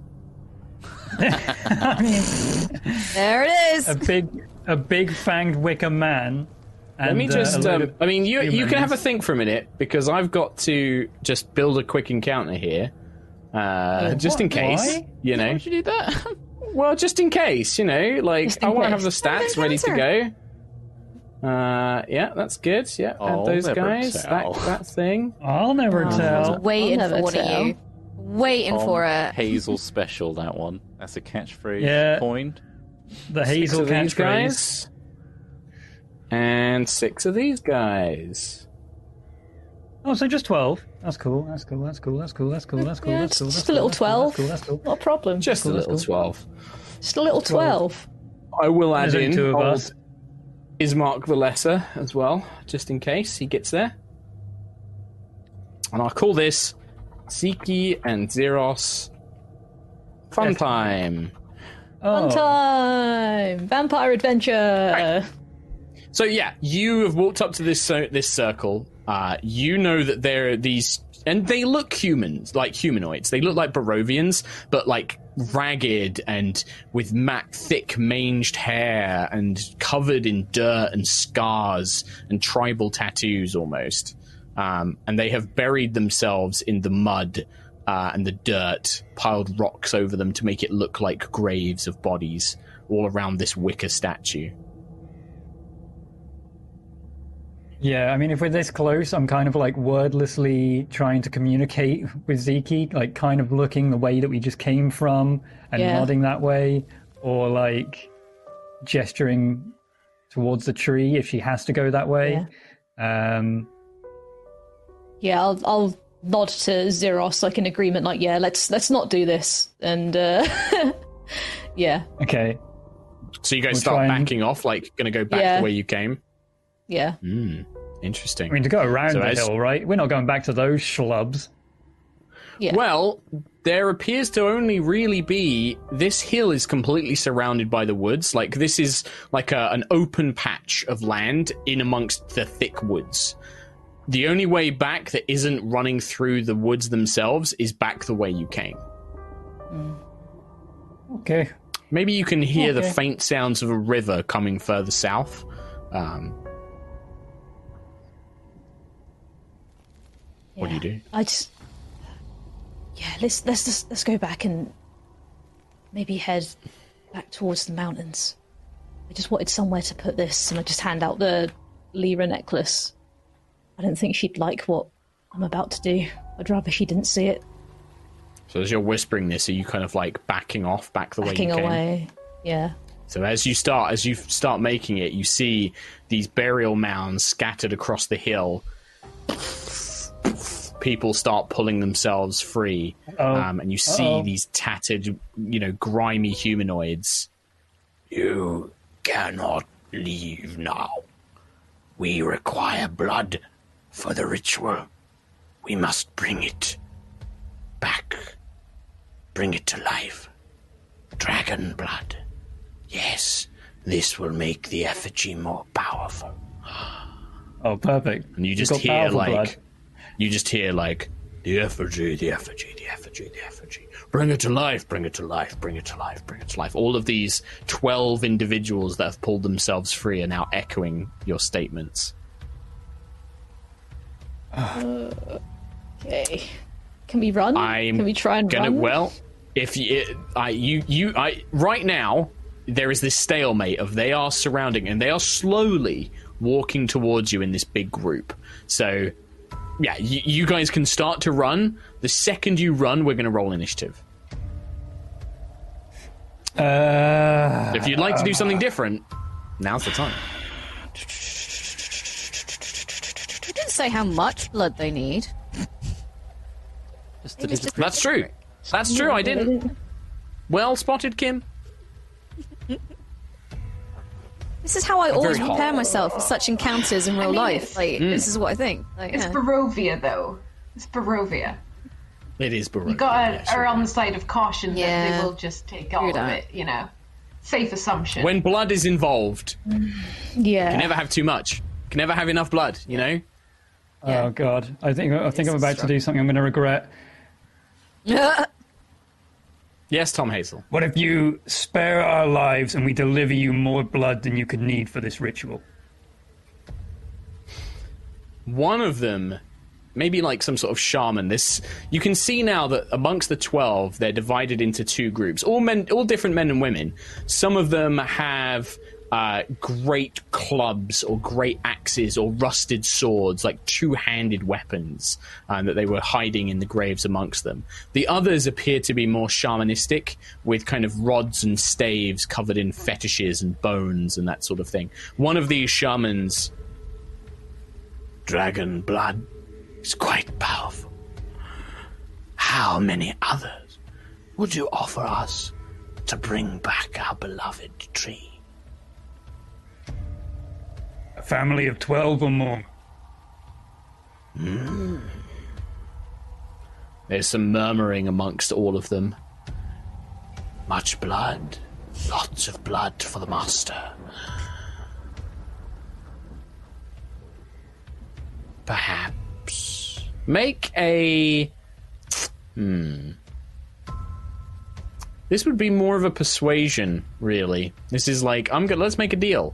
I mean, there it is. A big fanged wicker man And, Let me just. I mean, you humans. can have a think for a minute because I've got to just build a quick encounter here, just in case. Why? You know. Why would you do that? Well, just in case, you know, like Just in I want to have case. the stats ready to go. Yeah, that's good. Yeah, I'll add those never guys. tell. That thing. I'll never tell. Waiting I'll for never one of tell. you. Waiting for it. Hazel special, that one. That's a catchphrase. Yeah. Coined. The 6 Hazel of these catchphrase. guys, and 6 of these guys. Oh, so just 12. That's cool. That's cool. That's cool. That's cool. That's cool. That's cool. Yeah, That's cool. just That's a little cool, 12. That's cool. That's cool. Not a problem. Just a little That's 12. Just a little 12. I will add There's only in 2 of old us. Ismark the Lesser as well, just in case he gets there. And I'll call this Ziki and Zeros Fun Yes. Time. Fun Oh. time! Vampire adventure! So yeah, you have walked up to this circle. You know that there are these, and they look humans, like humanoids. They look like Barovians, but like ragged and with thick manged hair and covered in dirt and scars and tribal tattoos almost. And they have buried themselves in the mud and the dirt, piled rocks over them to make it look like graves of bodies all around this wicker statue. Yeah, I mean, if we're this close, I'm kind of like wordlessly trying to communicate with Ziki, like kind of looking the way that we just came from and Yeah. nodding that way, or like gesturing towards the tree if she has to go that way. Yeah, I'll nod to Zeros like in agreement, like, yeah, let's not do this. And yeah, Okay. So you guys We'll start try and- backing off, like going to go back Yeah. the way you came? yeah. Interesting. I mean, to go around So the as- hill, right? We're not going back to those schlubs. Yeah. Well, there appears to only really be... This hill is completely surrounded by the woods. Like, this is like an open patch of land in amongst the thick woods. The only way back that isn't running through the woods themselves is back the way you came. Okay. Maybe you can hear the Okay. faint sounds of a river coming further south. What do you do? I just, yeah, let's go back and maybe head back towards the mountains. I just wanted somewhere to put this, and I just hand out the Lyra necklace. I don't think she'd like what I'm about to do. I'd rather she didn't see it. So as you're whispering this, are you kind of like backing off, back the way Backing you came? away. Yeah. So as you start making it, you see these burial mounds scattered across the hill. People start pulling themselves free, and you see these tattered, grimy humanoids. You cannot leave now. We require blood for the ritual. We must bring it back. Bring it to life. Dragon blood. Yes, this will make the effigy more powerful. Oh, perfect. And you just We've got hear powerful like, blood. the effigy, the effigy, the effigy, the effigy. Bring it to life, bring it to life, bring it to life, bring it to life. All of these 12 individuals that have pulled themselves free are now echoing your statements. Okay. Can we run? I'm Can we try and gonna, run? well, if right now there is this stalemate of they are surrounding and they are slowly walking towards you in this big group. So yeah, you guys can start to run. The second you run, we're going to roll initiative. If you'd like to do something different, now's the time. It didn't say how much blood they need. Just Maybe it's just- That's true. That's true. I didn't. Well spotted, Kim. This is how I always very prepare hot. myself for such encounters in real life. it's- Like, this is what I think. Like, It's yeah. Barovia, though. It's Barovia. It is Barovia. You gotta yes, err you're on right. the side of caution that Yeah. they will just take all of that. it, Safe assumption. When blood is involved, you Yeah. can never have too much. You can never have enough blood, Yeah. Oh god, I think I'm about to do something I'm going to regret. Yes, Tom Hazel. What if you spare our lives and we deliver you more blood than you could need for this ritual? one of them, maybe like some sort of shaman, you can see now that amongst the 12, they're divided into two groups, all different men and women. Some of them have great clubs or great axes or rusted swords, like two-handed weapons that they were hiding in the graves amongst them. The others appear to be more shamanistic, with kind of rods and staves covered in fetishes and bones and that sort of thing. One of these shamans, dragon blood, is quite powerful. How many others would you offer us to bring back our beloved tree? A family of 12 or more. There's some murmuring amongst all of them. Much blood. Lots of blood for the master. Perhaps. Make a... This would be more of a persuasion, really. This is like, let's make a deal.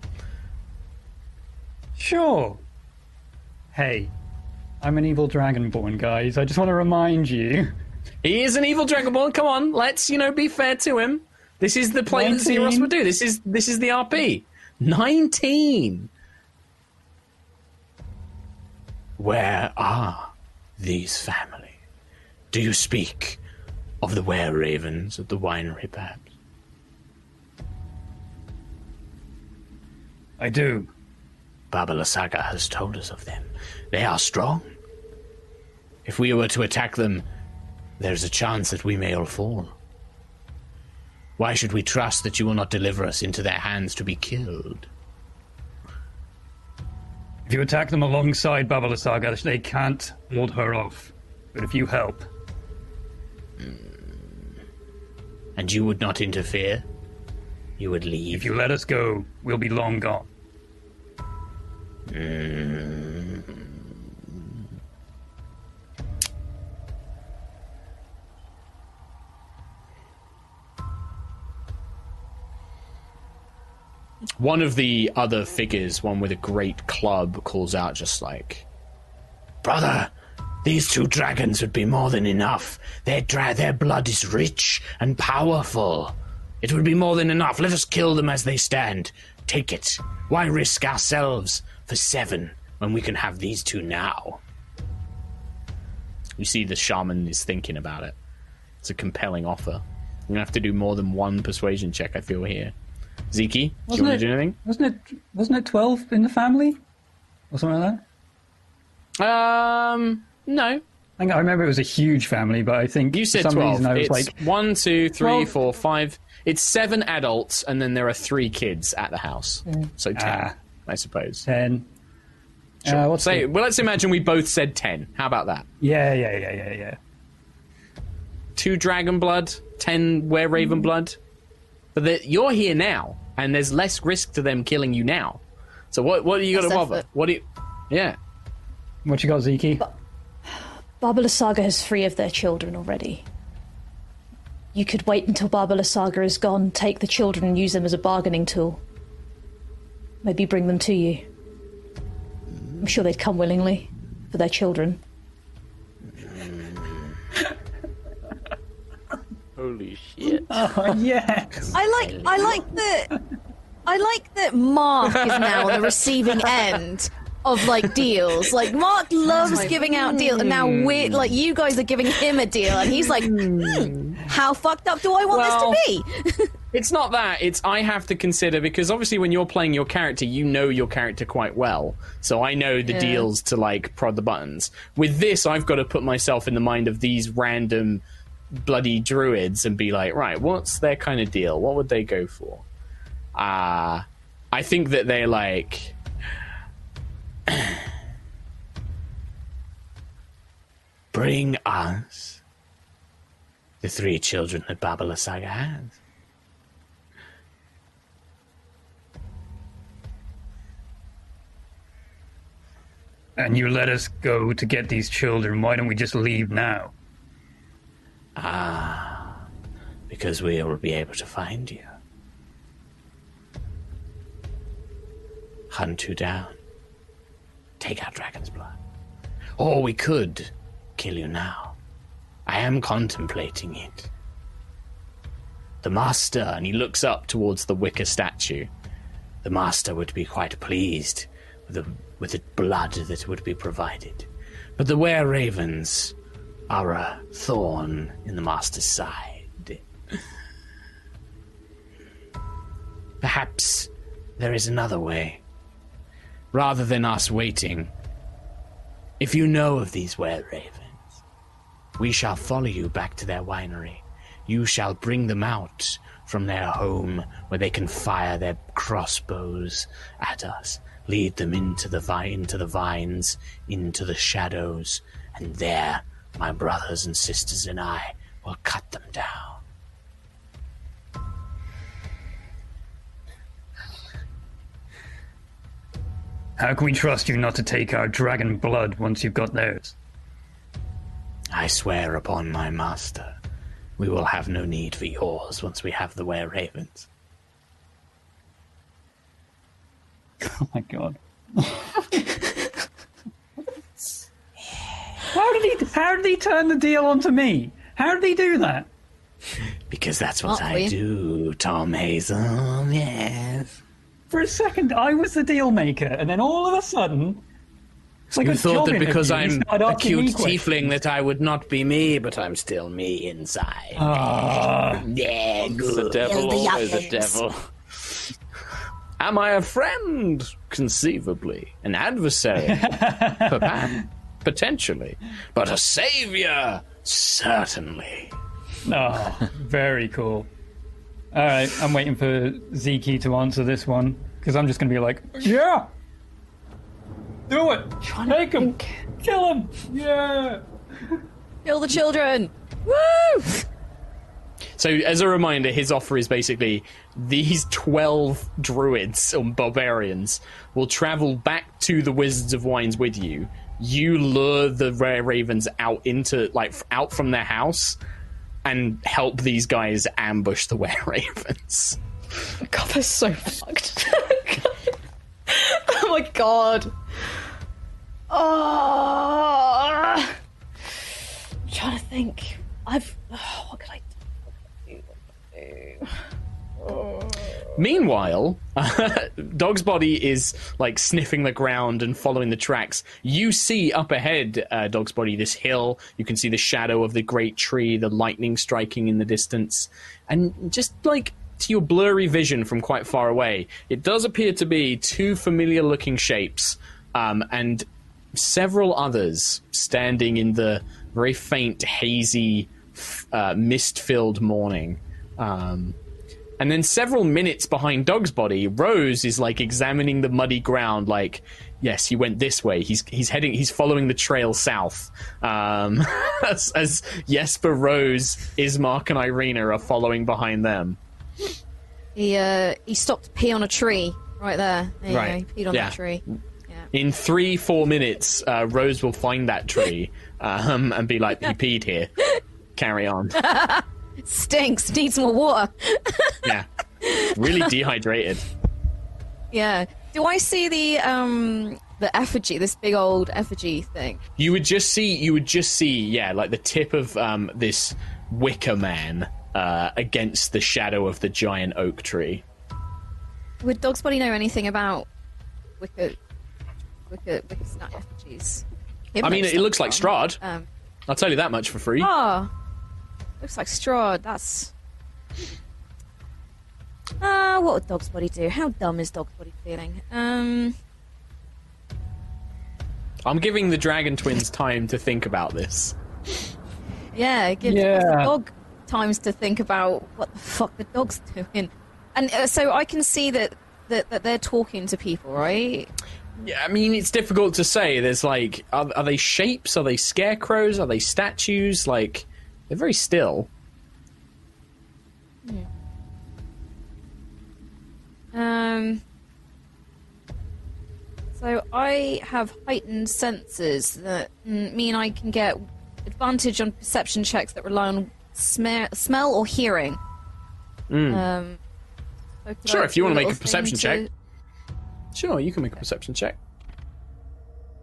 Sure. Hey, I'm an evil dragonborn, guys. I just want to remind you. He is an evil dragonborn. Come on, let's, be fair to him. This is the play that Zeros would do. This is the RP. 19. Where are these family? Do you speak of the were-ravens at the winery, perhaps? I do. Baba Lysaga has told us of them. They are strong. If we were to attack them, there's a chance that we may all fall. Why should we trust that you will not deliver us into their hands to be killed? If you attack them alongside Baba Lysaga, they can't hold her off. But if you help... And you would not interfere? You would leave? If you let us go, we'll be long gone. One of the other figures, one with a great club, calls out just like, "Brother, these two dragons would be more than enough. Their blood is rich and powerful. It would be more than enough. Let us kill them as they stand. Take it. Why risk ourselves for 7 when we can have these two now?" You see the shaman is thinking about it. It's a compelling offer. You're going to have to do more than one persuasion check, I feel, here. Zeke, do you want to do anything? Wasn't it 12 in the family? Or something like that? No. I remember it was a huge family, but I think you said for some 12. reason I was it's like 1, 2, 3, 12? 4, 5. It's 7 adults, and then there are 3 kids at the house. So 10, I suppose. 10. Sure. Well, let's imagine we both said 10. How about that? Yeah. 2 dragon blood, 10 were-raven blood. But you're here now, and there's less risk to them killing you now. So what do you got to offer? Yeah. What you got, Zeke? Baba Lysaga has 3 of their children already. You could wait until Baba Lysaga is gone, take the children and use them as a bargaining tool. Maybe bring them to you. I'm sure they'd come willingly for their children. Holy shit. Oh, yes. I like that Mark is now on the receiving end of like deals. Like Mark loves giving out deals, and now we're like you guys are giving him a deal, and he's like, how fucked up do I want this to be? It's not that. It's I have to consider, because obviously when you're playing your character, you know your character quite well. So I know the deals to like prod the buttons. With this, I've got to put myself in the mind of these random bloody druids and be like, right, what's their kind of deal? What would they go for? I think that they're like... Bring us the 3 children that Baba Lysaga has. And you let us go to get these children. Why don't we just leave now? Because we will be able to find you. Hunt you down. take our dragon's blood. Or we could kill you now. I am contemplating it. The master, and he looks up towards the wicker statue, the master would be quite pleased with the blood that would be provided. But the were-ravens are a thorn in the master's side. Perhaps there is another way. Rather than us waiting, if you know of these were-ravens, we shall follow you back to their winery. You shall bring them out from their home where they can fire their crossbows at us. Lead them into the vines, into the shadows, and there my brothers and sisters and I will cut them down. How can we trust you not to take our dragon blood once you've got theirs? I swear upon my master, we will have no need for yours once we have the were-ravens. Oh my god. How did he turn the deal onto me? How did he do that? Because that's what I do, Tom Hazel, yes. For a second, I was the deal maker, and then all of a sudden... It's like you thought that because interview, I'm a cute tiefling that I would not be me, but I'm still me inside. Yeah, good. The devil, always a devil. Am I a friend? Conceivably. An adversary? Perhaps. Potentially. But a savior? Certainly. Oh, very cool. Alright, I'm waiting for Zeke to answer this one, because I'm just going to be like, yeah! Do it! Take him! Kill him! Yeah! Kill the children! Woo! So, as a reminder, his offer is basically these 12 druids, or barbarians, will travel back to the Wizards of Wines with you. You lure the rare ravens out out from their house and help these guys ambush the were ravens. God, they're so fucked. Oh my god. Oh, I'm trying to think. What could I do? Meanwhile, Dog's Body is sniffing the ground and following the tracks. You see up ahead, Dog's Body, this hill. You can see the shadow of the great tree, the lightning striking in the distance. And just to your blurry vision from quite far away, it does appear to be two familiar looking shapes, and several others standing in the very faint, hazy, mist-filled morning. And then several minutes behind Dog's Body, Rose is examining the muddy ground. Yes, he went this way. He's following the trail south. As Jesper, Rose, Ismark, and Irina are following behind them. He stopped to pee on a tree right there. He peed on that tree. In 3-4 minutes, Rose will find that tree and be like, he peed here. Carry on. Stinks. Needs more water. Yeah. Really dehydrated. Yeah. Do I see the effigy, this big old effigy thing? You would just see, the tip of this wicker man against the shadow of the giant oak tree. Would Dog's Body know anything about wicker snap effigies? It looks like Strahd. I'll tell you that much for free. Oh, looks like Strahd. That's... what would Dog's Body do? How dumb is Dog's Body feeling? I'm giving the Dragon Twins time to think about this. Yeah, give the dog times to think about what the fuck the dog's doing. And so I can see that they're talking to people, right? Yeah, it's difficult to say. There's are they shapes? Are they scarecrows? Are they statues? They're very still. So I have heightened senses that mean I can get advantage on perception checks that rely on smell or hearing. Sure, if you want to make a perception check. Sure, you can make a perception check.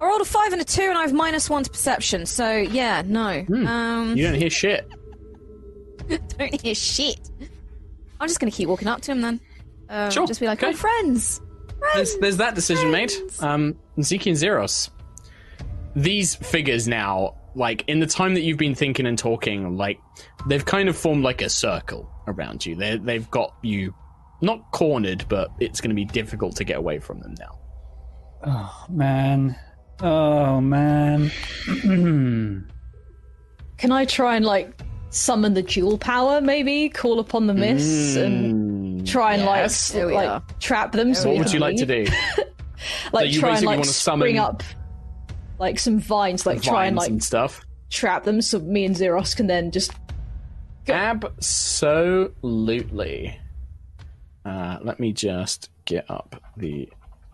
I rolled a 5 and a 2, and I have -1 to perception. So yeah, no. You don't hear shit. Don't hear shit. I'm just gonna keep walking up to him then. Sure. Just be like, okay. "Oh, friends." There's that decision made. Ziki and Zeros. These figures now, like, in the time that you've been thinking and talking, like, they've kind of formed like a circle around you. They've got you not cornered, but it's going to be difficult to get away from them now. Oh, man. Oh, man. Can I try and, like, summon the dual power, maybe? Call upon the mists and try and, like trap them? So what would you like to do? Like, so you try and, basically like, want to summon spring up, like, some vines, like, try and, like, and stuff. trap them so me and Zeros can then just... Absolutely. Let me just get up the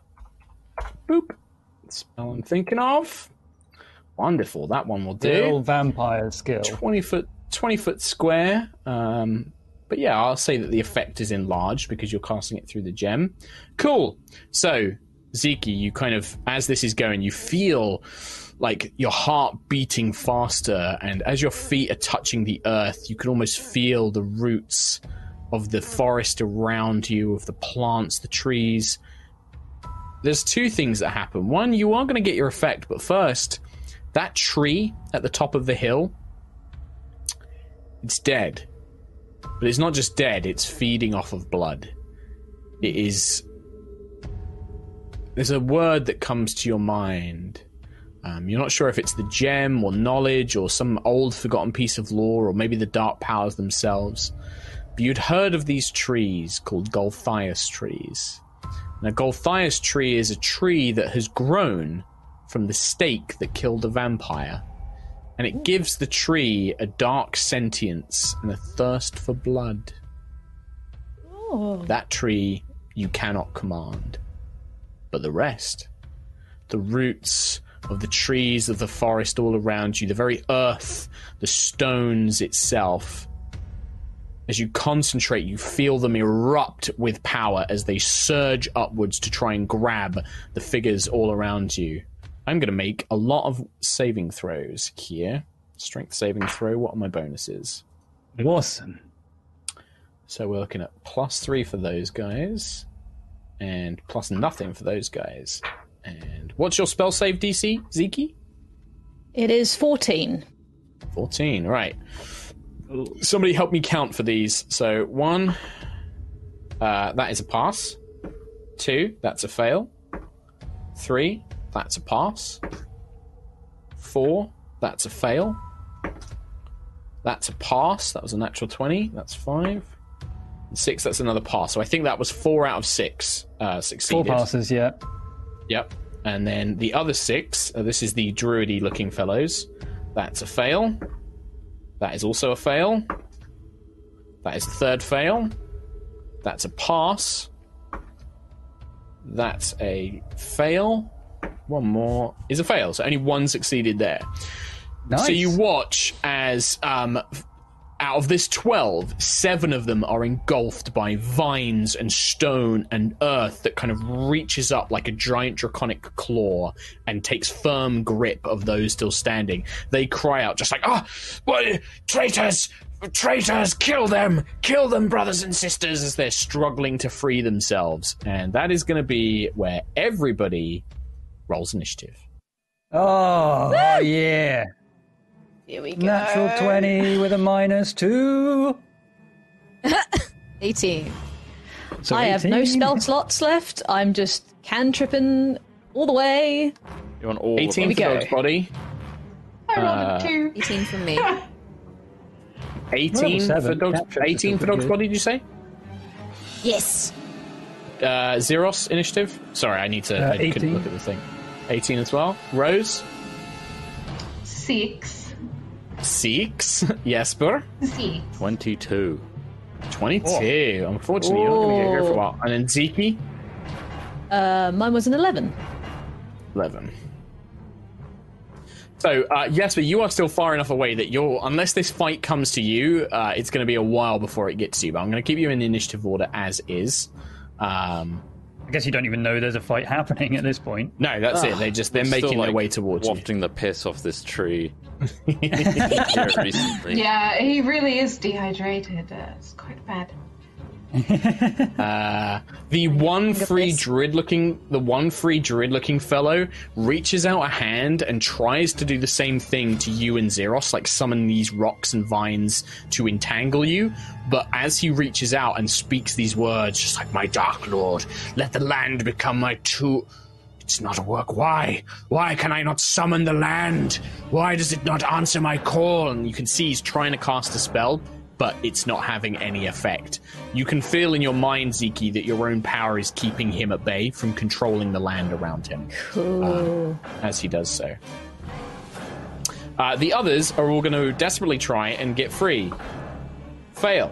spell I'm thinking of. Wonderful, that one will do. The old vampire skill. 20 foot square. But yeah, I'll say that the effect is enlarged because you're casting it through the gem. Cool. So, Ziki, you kind of, as this is going, you feel like your heart beating faster, and as your feet are touching the earth, you can almost feel the roots of the forest around you, of the plants, the trees. There's two things that happen. One, you are going to get your effect, but first, that tree at the top of the hill, it's dead. But it's not just dead, it's feeding off of blood. It is... There's a word that comes to your mind. You're not sure if it's the gem or knowledge or some old forgotten piece of lore or maybe the dark powers themselves. But you'd heard of these trees called Golthias trees. Now, Golthias tree is a tree that has grown from the stake that killed a vampire. And it gives the tree a dark sentience and a thirst for blood. Oh. That tree you cannot command. But the rest, the roots of the trees of the forest all around you, the very earth, the stones itself, as you concentrate, you feel them erupt with power as they surge upwards to try and grab the figures all around you. I'm going to make a lot of saving throws here. Strength saving throw. What are my bonuses? Awesome. So we're looking at +3 for those guys. And plus nothing for those guys. And what's your spell save DC, Ziki? It is 14. 14, right. Somebody help me count for these. So 1, that is a pass. 2, that's a fail. 3, that's a pass. 4, that's a fail. That's a pass. That was a natural 20. That's 5. 6, that's another pass. So I think that was 4 out of 6 succeeded. 4 passes, yeah. Yep. And then the other 6, this is the druidy looking fellows. That's a fail. That is also a fail. That is a third fail. That's a pass. That's a fail. One more is a fail. So only 1 succeeded there. Nice. So you watch as out of this 12, 7 of them are engulfed by vines and stone and earth that kind of reaches up like a giant draconic claw and takes firm grip of those still standing. They cry out just like, what? Traitors! Traitors! Kill them! Kill them, brothers and sisters, as they're struggling to free themselves. And that is going to be where everybody rolls initiative. Oh, yeah. Here we go. Natural 20 with a -2. 18. So I have no 18. spell slots left. I'm just cantripping all the way. You want all 18 we for go. Dog's Body. I rolled a 2. 18 from me. 18 for seven. Dog's, Cantrips are 18 for pretty Dog's good. Body, did you say? Yes. Zeros initiative? Sorry, I need to... I couldn't 18. look at the thing. 18 as well. Rose? 6. 6. Jesper? 6. 22. 22. Unfortunately, you're not going to get here for a while. And then Ziki? Mine was an 11. 11. So, Jesper, you are still far enough away that unless this fight comes to you, it's going to be a while before it gets to you. But I'm going to keep you in the initiative order as is. I guess you don't even know there's a fight happening at this point. No, that's it. They're making their way towards you. Wafting the piss off this tree. Here recently. Yeah, he really is dehydrated. It's quite bad. The one free druid-looking fellow reaches out a hand and tries to do the same thing to you and Xeros, like summon these rocks and vines to entangle you. But as he reaches out and speaks these words, just like, "My Dark Lord, let the land become my tomb." It's not a work. Why? Why can I not summon the land? Why does it not answer my call? And you can see he's trying to cast a spell, but it's not having any effect. You can feel in your mind, Ziki, that your own power is keeping him at bay from controlling the land around him. Cool. As he does so. The others are all going to desperately try and get free. Fail.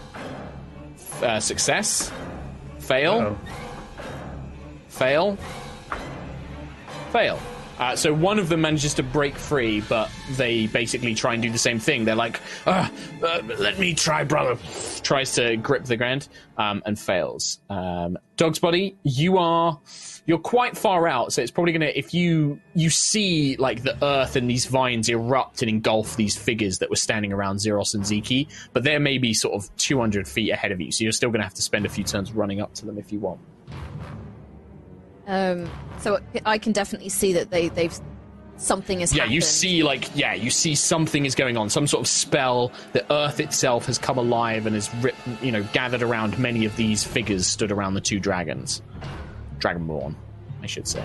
Success. Fail. Uh-oh. Fail. Fail. So one of them manages to break free, but they basically try and do the same thing. They're like, let me try, brother. Tries to grip the ground and fails. Dog's Body, you're quite far out, so it's probably going to, if you see like the earth and these vines erupt and engulf these figures that were standing around Xeros and Ziki, but they're maybe sort of 200 feet ahead of you, so you're still going to have to spend a few turns running up to them if you want. So I can definitely see that they've something has happened. You see something is going on. Some sort of spell. The earth itself has come alive and has gathered around many of these figures stood around the two dragons. Dragonborn, I should say.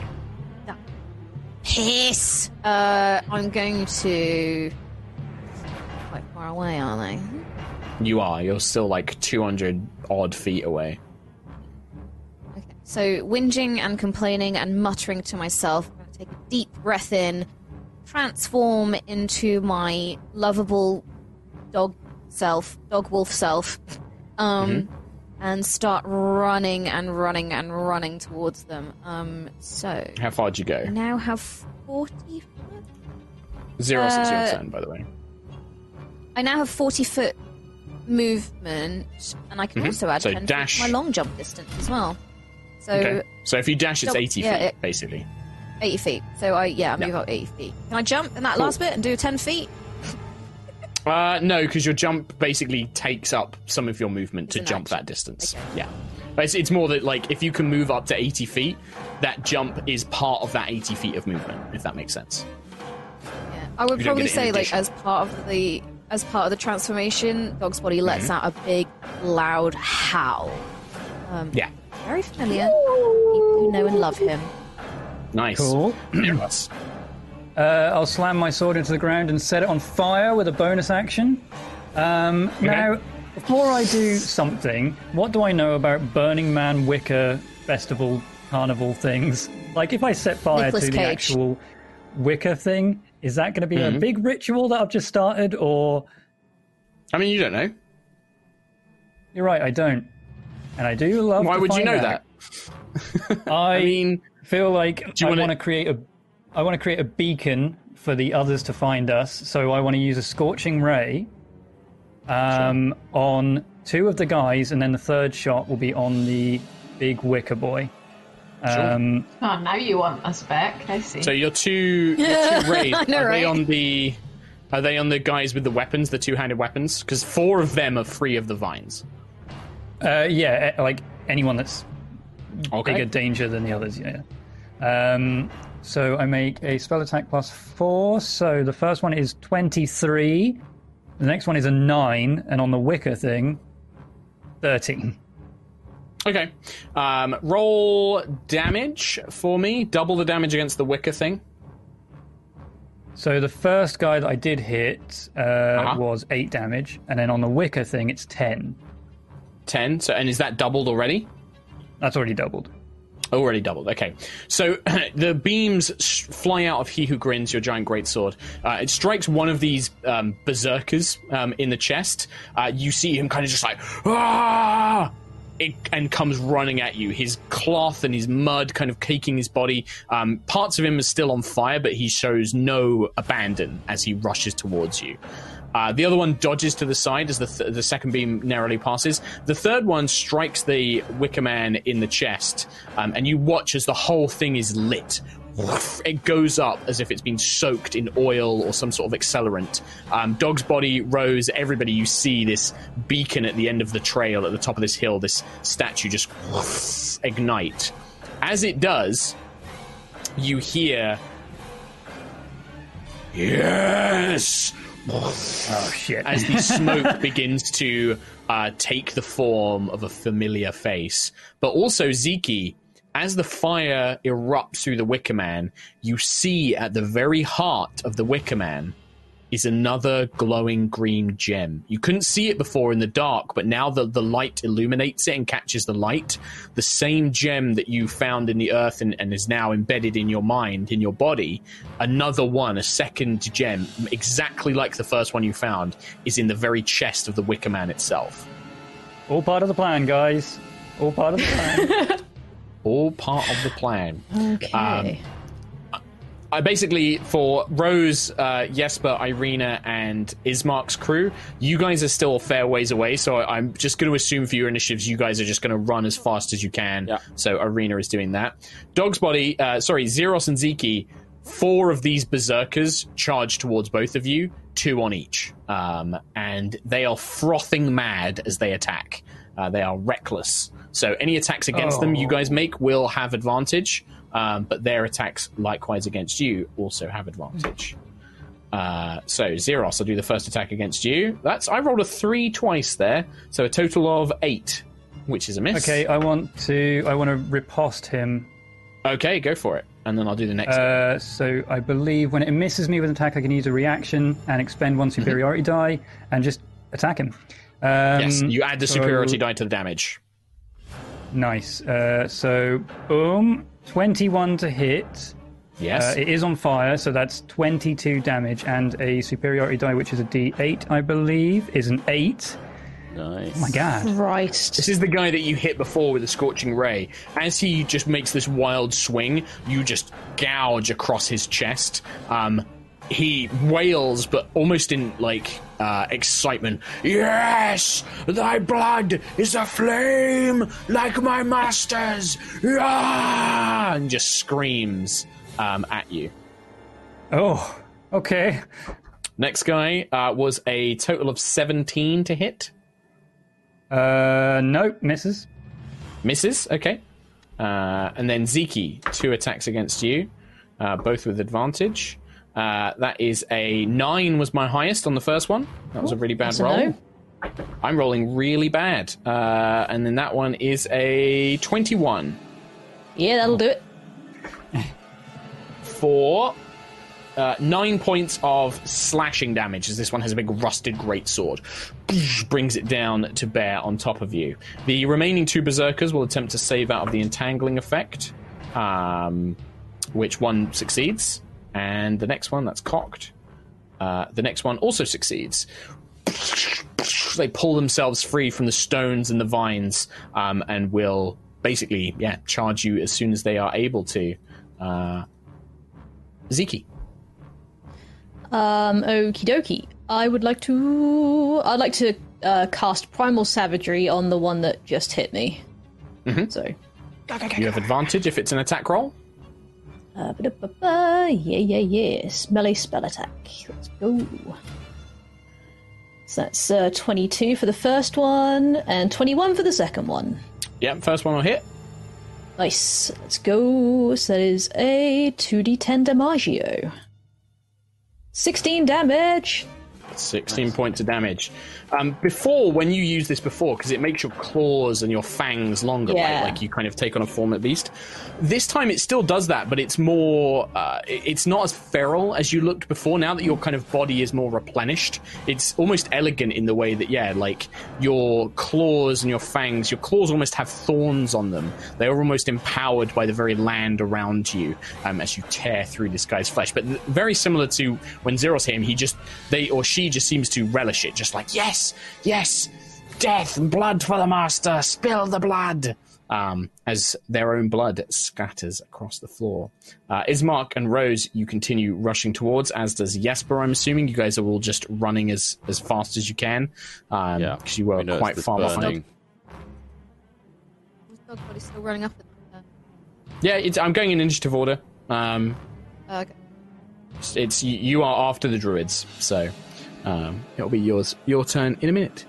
Piss! I'm going to... Quite far away, are they? You are. You're still like 200 odd feet away. So, whinging and complaining and muttering to myself, I'm going to take a deep breath in, transform into my lovable dog wolf self, and start running towards them. So... How far did you go? I now have 40 foot? Xeros, it's your turn, by the way. I now have 40 foot movement, and I can also add 10 feet to my long jump distance as well. So if you dash, it's 80 feet, basically. 80 feet. So I move up 80 feet. Can I jump in that last bit and do 10 feet? No, because your jump basically takes up some of your movement to jump that distance. Okay. Yeah. But it's more that, like, if you can move up to 80 feet, that jump is part of that 80 feet of movement, if that makes sense. Yeah. I would probably say, like, as part of the transformation, Dog's Body lets out a big, loud howl. Very familiar. People who know and love him. Nice. Cool. I'll slam my sword into the ground and set it on fire with a bonus action. Now, before I do something, what do I know about Burning Man Wicca Festival Carnival things? Like, if I set fire to the actual Wicca thing, is that going to be a big ritual that I've just started, or... I mean, you don't know. You're right, I don't. And I do love Why would you know that? I mean, feel like I want to create a beacon for the others to find us, so I want to use a Scorching Ray on two of the guys, and then the third shot will be on the big Wicca boy. Now you want us back, I see. So your two rays, are they on the guys with the weapons, the two-handed weapons? Because 4 of them are free of the vines. Like anyone that's bigger danger than the others, so I make a spell attack +4, so the first one is 23, the next one is a 9, and on the Wicca thing, 13. Okay. Roll damage for me. Double the damage against the Wicca thing. So the first guy that I did hit was 8 damage, and then on the Wicca thing, it's 10. 10. So, and is that doubled already? That's already doubled. Already doubled. Okay. So the beams fly out of He Who Grins, your giant greatsword. It strikes one of these berserkers in the chest. You see him kind of just like, ah! And comes running at you. His cloth and his mud kind of caking his body. Parts of him are still on fire, but he shows no abandon as he rushes towards you. The other one dodges to the side as the second beam narrowly passes. The third one strikes the Wicker Man in the chest, and you watch as the whole thing is lit. It goes up as if it's been soaked in oil or some sort of accelerant. Dog's body, Rose, everybody, you see this beacon at the end of the trail at the top of this hill, this statue just ignite. As it does, you hear, yes! Oh, shit. As the smoke begins to take the form of a familiar face. But also, Ziki, as the fire erupts through the Wicker Man, you see at the very heart of the Wicker Man is another glowing green gem. You couldn't see it before in the dark, but now the light illuminates it and catches the light. The same gem that you found in the earth and is now embedded in your mind, in your body, another one, a second gem, exactly like the first one you found, is in the very chest of the Wicker Man itself. All part of the plan, guys. All part of the plan. All part of the plan. Okay. I basically, for Rose, Jesper, Irina, and Ismark's crew, you guys are still a fair ways away, so I'm just going to assume for your initiatives you guys are just going to run as fast as you can. Yeah. So Irina is doing that. Dog's body, Zeros and Ziki, 4 of these berserkers charge towards both of you, 2 on each. And they are frothing mad as they attack. They are reckless. So any attacks against them you guys make will have advantage. But their attacks, likewise against you, also have advantage. So, Zeros, I'll do the first attack against you. I rolled a 3 twice there, so a total of 8, which is a miss. Okay, I want to riposte him. Okay, go for it, and then I'll do the next one. So, I believe when it misses me with an attack, I can use a reaction and expend 1 superiority die and just attack him. Yes, you add the superiority die to the damage. Nice. So, boom. 21 to hit. Yes. It is on fire, so that's 22 damage, and a superiority die, which is a D8, I believe, is an 8. Nice. Oh my god. Christ. This is the guy that you hit before with the Scorching Ray. As he just makes this wild swing, you just gouge across his chest. He wails, but almost in, excitement. Yes! Thy blood is a flame like my master's! Yeah! And just screams at you. Oh, okay. Next guy was a total of 17 to hit. Nope, misses. Misses, okay. And then Ziki, 2 attacks against you, both with advantage. That is a 9 was my highest on the first one. That was a really bad roll. No. I'm rolling really bad. And then that one is a 21. Yeah, that'll do it. For 9 points of slashing damage, as this one has a big rusted greatsword. Brings it down to bear on top of you. The remaining 2 berserkers will attempt to save out of the entangling effect, which one succeeds. And the next one, that's cocked. The next one also succeeds. They pull themselves free from the stones and the vines, and will basically, charge you as soon as they are able to. Ziki. Okie dokie. I'd like to cast Primal Savagery on the one that just hit me. Mm-hmm. So. You have advantage if it's an attack roll. Yes. Melee spell attack. Let's go. So that's 22 for the first one, and 21 for the second one. Yep, first one will hit. Nice. Let's go. So that is a 2d10 Damaggio. 16 damage. 16 points of damage. Before, when you use this before, because it makes your claws and your fangs longer, right? Like you kind of take on a form at beast. This time it still does that, but it's more, it's not as feral as you looked before. Now that your kind of body is more replenished, it's almost elegant in the way that, like your claws and your fangs, your claws almost have thorns on them. They are almost empowered by the very land around you as you tear through this guy's flesh. But very similar to when Zeros hit him, she just seems to relish it, just like, yes, death and blood for the master, spill the blood. as their own blood scatters across the floor. Ismark and Rose, you continue rushing towards, as does Jesper, I'm assuming. You guys are all just running as fast as you can, because you were quite far behind. Dogbody's still running up. Yeah, I'm going in initiative order. Okay. You are after the druids, so it'll be your turn in a minute.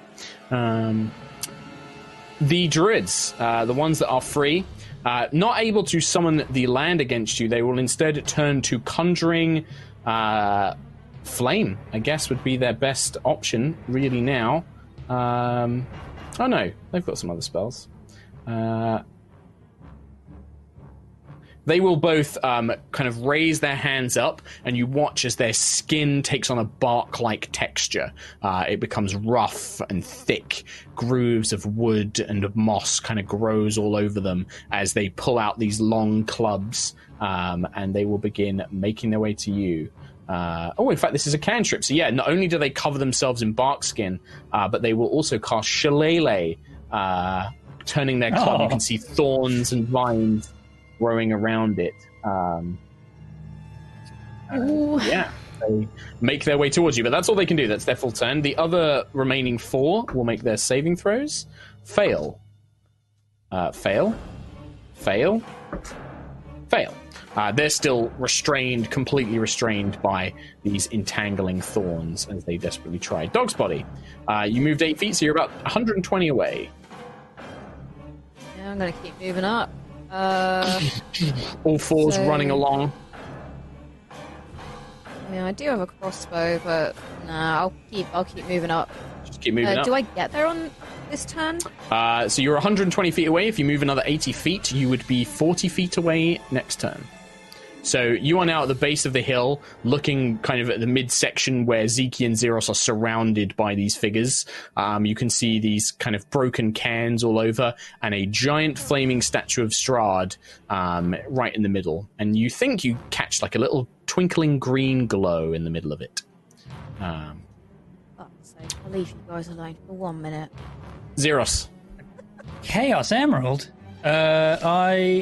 The druids, the ones that are free, not able to summon the land against you, they will instead turn to conjuring flame, I guess would be their best option really now. Oh no, they've got some other spells. They will both kind of raise their hands up, and you watch as their skin takes on a bark-like texture. It becomes rough and thick. Grooves of wood and moss kind of grows all over them as they pull out these long clubs, and they will begin making their way to you. In fact, this is a cantrip. So yeah, not only do they cover themselves in bark skin, but they will also cast Shillelagh, turning their club. You can see thorns and vines growing around it. Yeah, they make their way towards you, but that's all they can do. That's their full turn. The other remaining 4 will make their saving throws. Fail. Fail. Fail. Fail. They're still restrained, completely restrained by these entangling thorns as they desperately try. Dog's Body. You moved 8 feet, so you're about 120 away. Yeah, I'm going to keep moving up. All 4s running along. Yeah, I do have a crossbow, but nah, I'll keep moving up. Just keep moving up. Do I get there on this turn? So you're 120 feet away. If you move another 80 feet, you would be 40 feet away next turn. So you are now at the base of the hill, looking kind of at the midsection where Ziki and Zeros are surrounded by these figures. You can see these kind of broken cans all over, and a giant flaming statue of Strahd right in the middle. And you think you catch like a little twinkling green glow in the middle of it. Fuck's sake, I'll leave you guys alone for 1 minute. Zeros. Chaos Emerald? I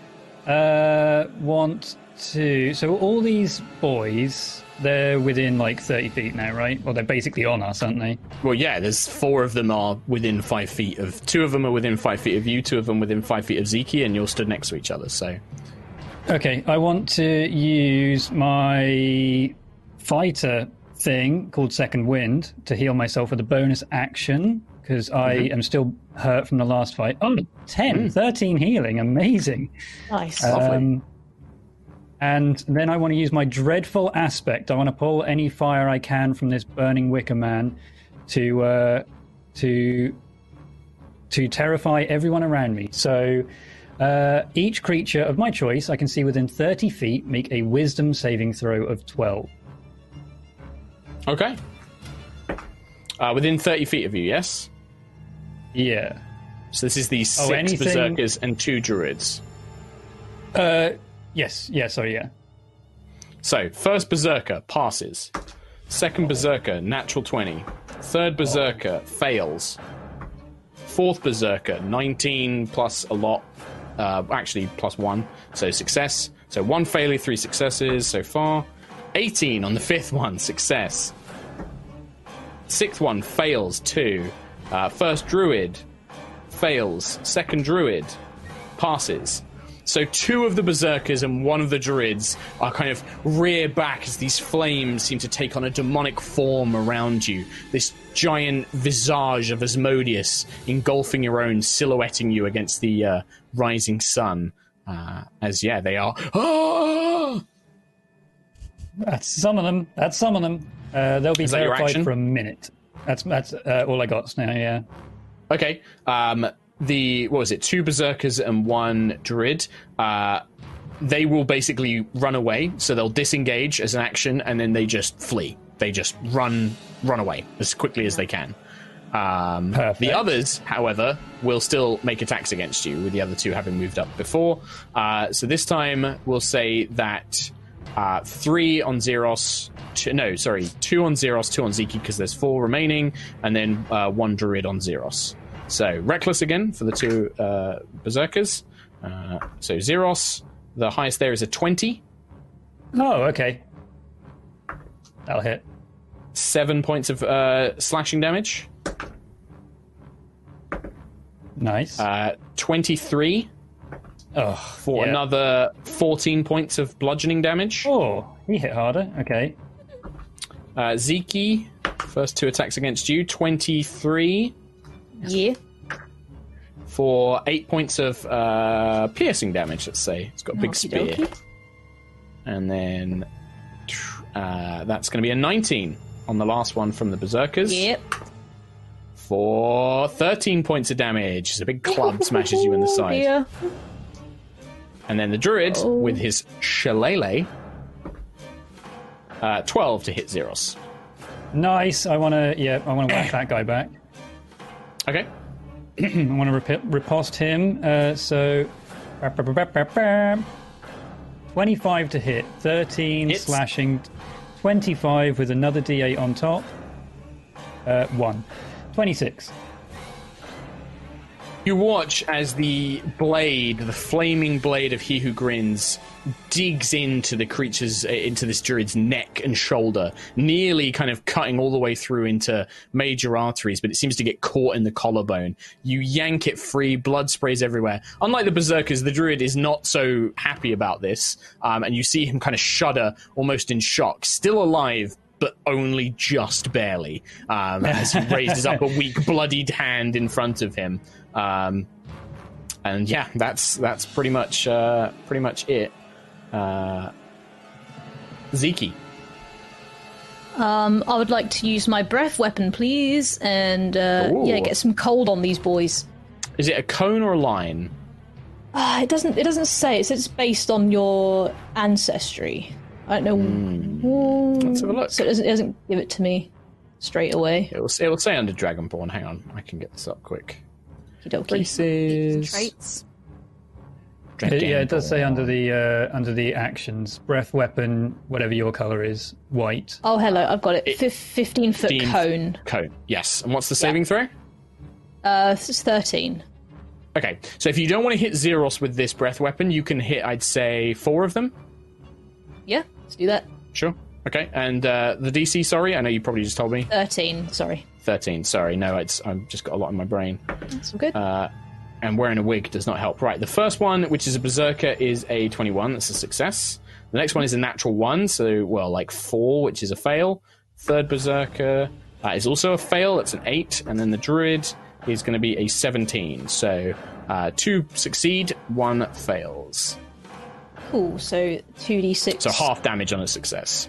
want to... So all these boys, they're within like 30 feet now, right? Well, they're basically on us, aren't they? Well, yeah, there's 4 of them are within 5 feet of... 2 of them are within 5 feet of you, 2 of them within 5 feet of Ziki, and you're stood next to each other, so... Okay, I want to use my fighter thing called Second Wind to heal myself with a bonus action, because I am still hurt from the last fight. Oh, 10, 13 healing, amazing. Nice. And then I want to use my Dreadful Aspect. I want to pull any fire I can from this burning wicker man to terrify everyone around me. So each creature of my choice I can see within 30 feet make a Wisdom saving throw of 12. Okay. Within 30 feet of you, yes? Yeah. So this is the 6 berserkers and 2 druids. Yes. Yeah, sorry, yeah. So, first berserker passes. Second berserker, natural 20. Third berserker fails. Fourth berserker, 19 plus a lot. Actually, plus 1. So, success. So, 1 failure, 3 successes so far. 18 on the 5th one, success. 6th one fails, 2. First druid fails. Second druid passes. So 2 of the berserkers and 1 of the druids are kind of rear back as these flames seem to take on a demonic form around you. This giant visage of Asmodeus engulfing your own, silhouetting you against the rising sun. They are... Ah! That's some of them. They'll be terrified for a minute. That's all I got now, yeah. Okay. What was it? 2 berserkers and 1 druid. They will basically run away, so they'll disengage as an action, and then they just flee. They just run away as quickly as they can. Perfect. The others, however, will still make attacks against you, with the other 2 having moved up before. So this time we'll say that 3 on Zeros... 2 on Zeros, 2 on Ziki, because there's 4 remaining, and then 1 druid on Zeros. So reckless again for the two berserkers. So Zeros, the highest there is a 20. Oh, okay. That'll hit. 7 points of slashing damage. Nice. 23 for another 14 points of bludgeoning damage. Oh, he hit harder. Okay. Zeke, first two attacks against you. 23 Yeah. for 8 points of piercing damage, let's say. It's got a big spear. Okey-dokey. And then that's going to be a 19 on the last one from the berserkers. Yep. For 13 points of damage. As a big club smashes you in the side. Dear. And then the druid with his shillelagh. 12 to hit Zeros. Nice. I want to whack that guy back. Okay. I want to riposte him. So 25 to hit, 13 Hits. slashing, 25 with another D8 on top. 1. 26. You watch as the blade, the flaming blade of He Who Grins, digs into the creature's, into this druid's neck and shoulder, nearly kind of cutting all the way through into major arteries, but it seems to get caught in the collarbone. You yank it free, blood sprays everywhere. Unlike the berserkers, the druid is not so happy about this, and you see him kind of shudder, almost in shock, still alive, but only just barely, as he raises up a weak, bloodied hand in front of him. And yeah, that's pretty much it. Zeke. I would like to use my breath weapon, please, and get some cold on these boys. Is it a cone or a line? It doesn't say. It says it's based on your ancestry. I don't know. Let's have a look. So it doesn't give it to me straight away. It will say under Dragonborn. Hang on, I can get this up quick. Okey-dokey. Races. Traits. Yeah, it does say under the actions, breath weapon, whatever your color is, white. Oh, hello, I've got it. 15-foot cone. Cone, yes. And what's the saving throw? It's 13. Okay, so if you don't want to hit Zeros with this breath weapon, you can hit, I'd say, 4 of them. Yeah, let's do that. Sure. Okay, and the DC, sorry, I know you probably just told me. 13, sorry. 13, sorry. No, I've just got a lot in my brain. That's all good. And wearing a wig does not help. Right, the first one, which is a berserker, is a 21. That's a success. The next one is a natural 1, so, 4, which is a fail. Third berserker is also a fail. That's an 8. And then the druid is going to be a 17. So 2 succeed, 1 fails. Cool, so 2d6. So half damage on a success.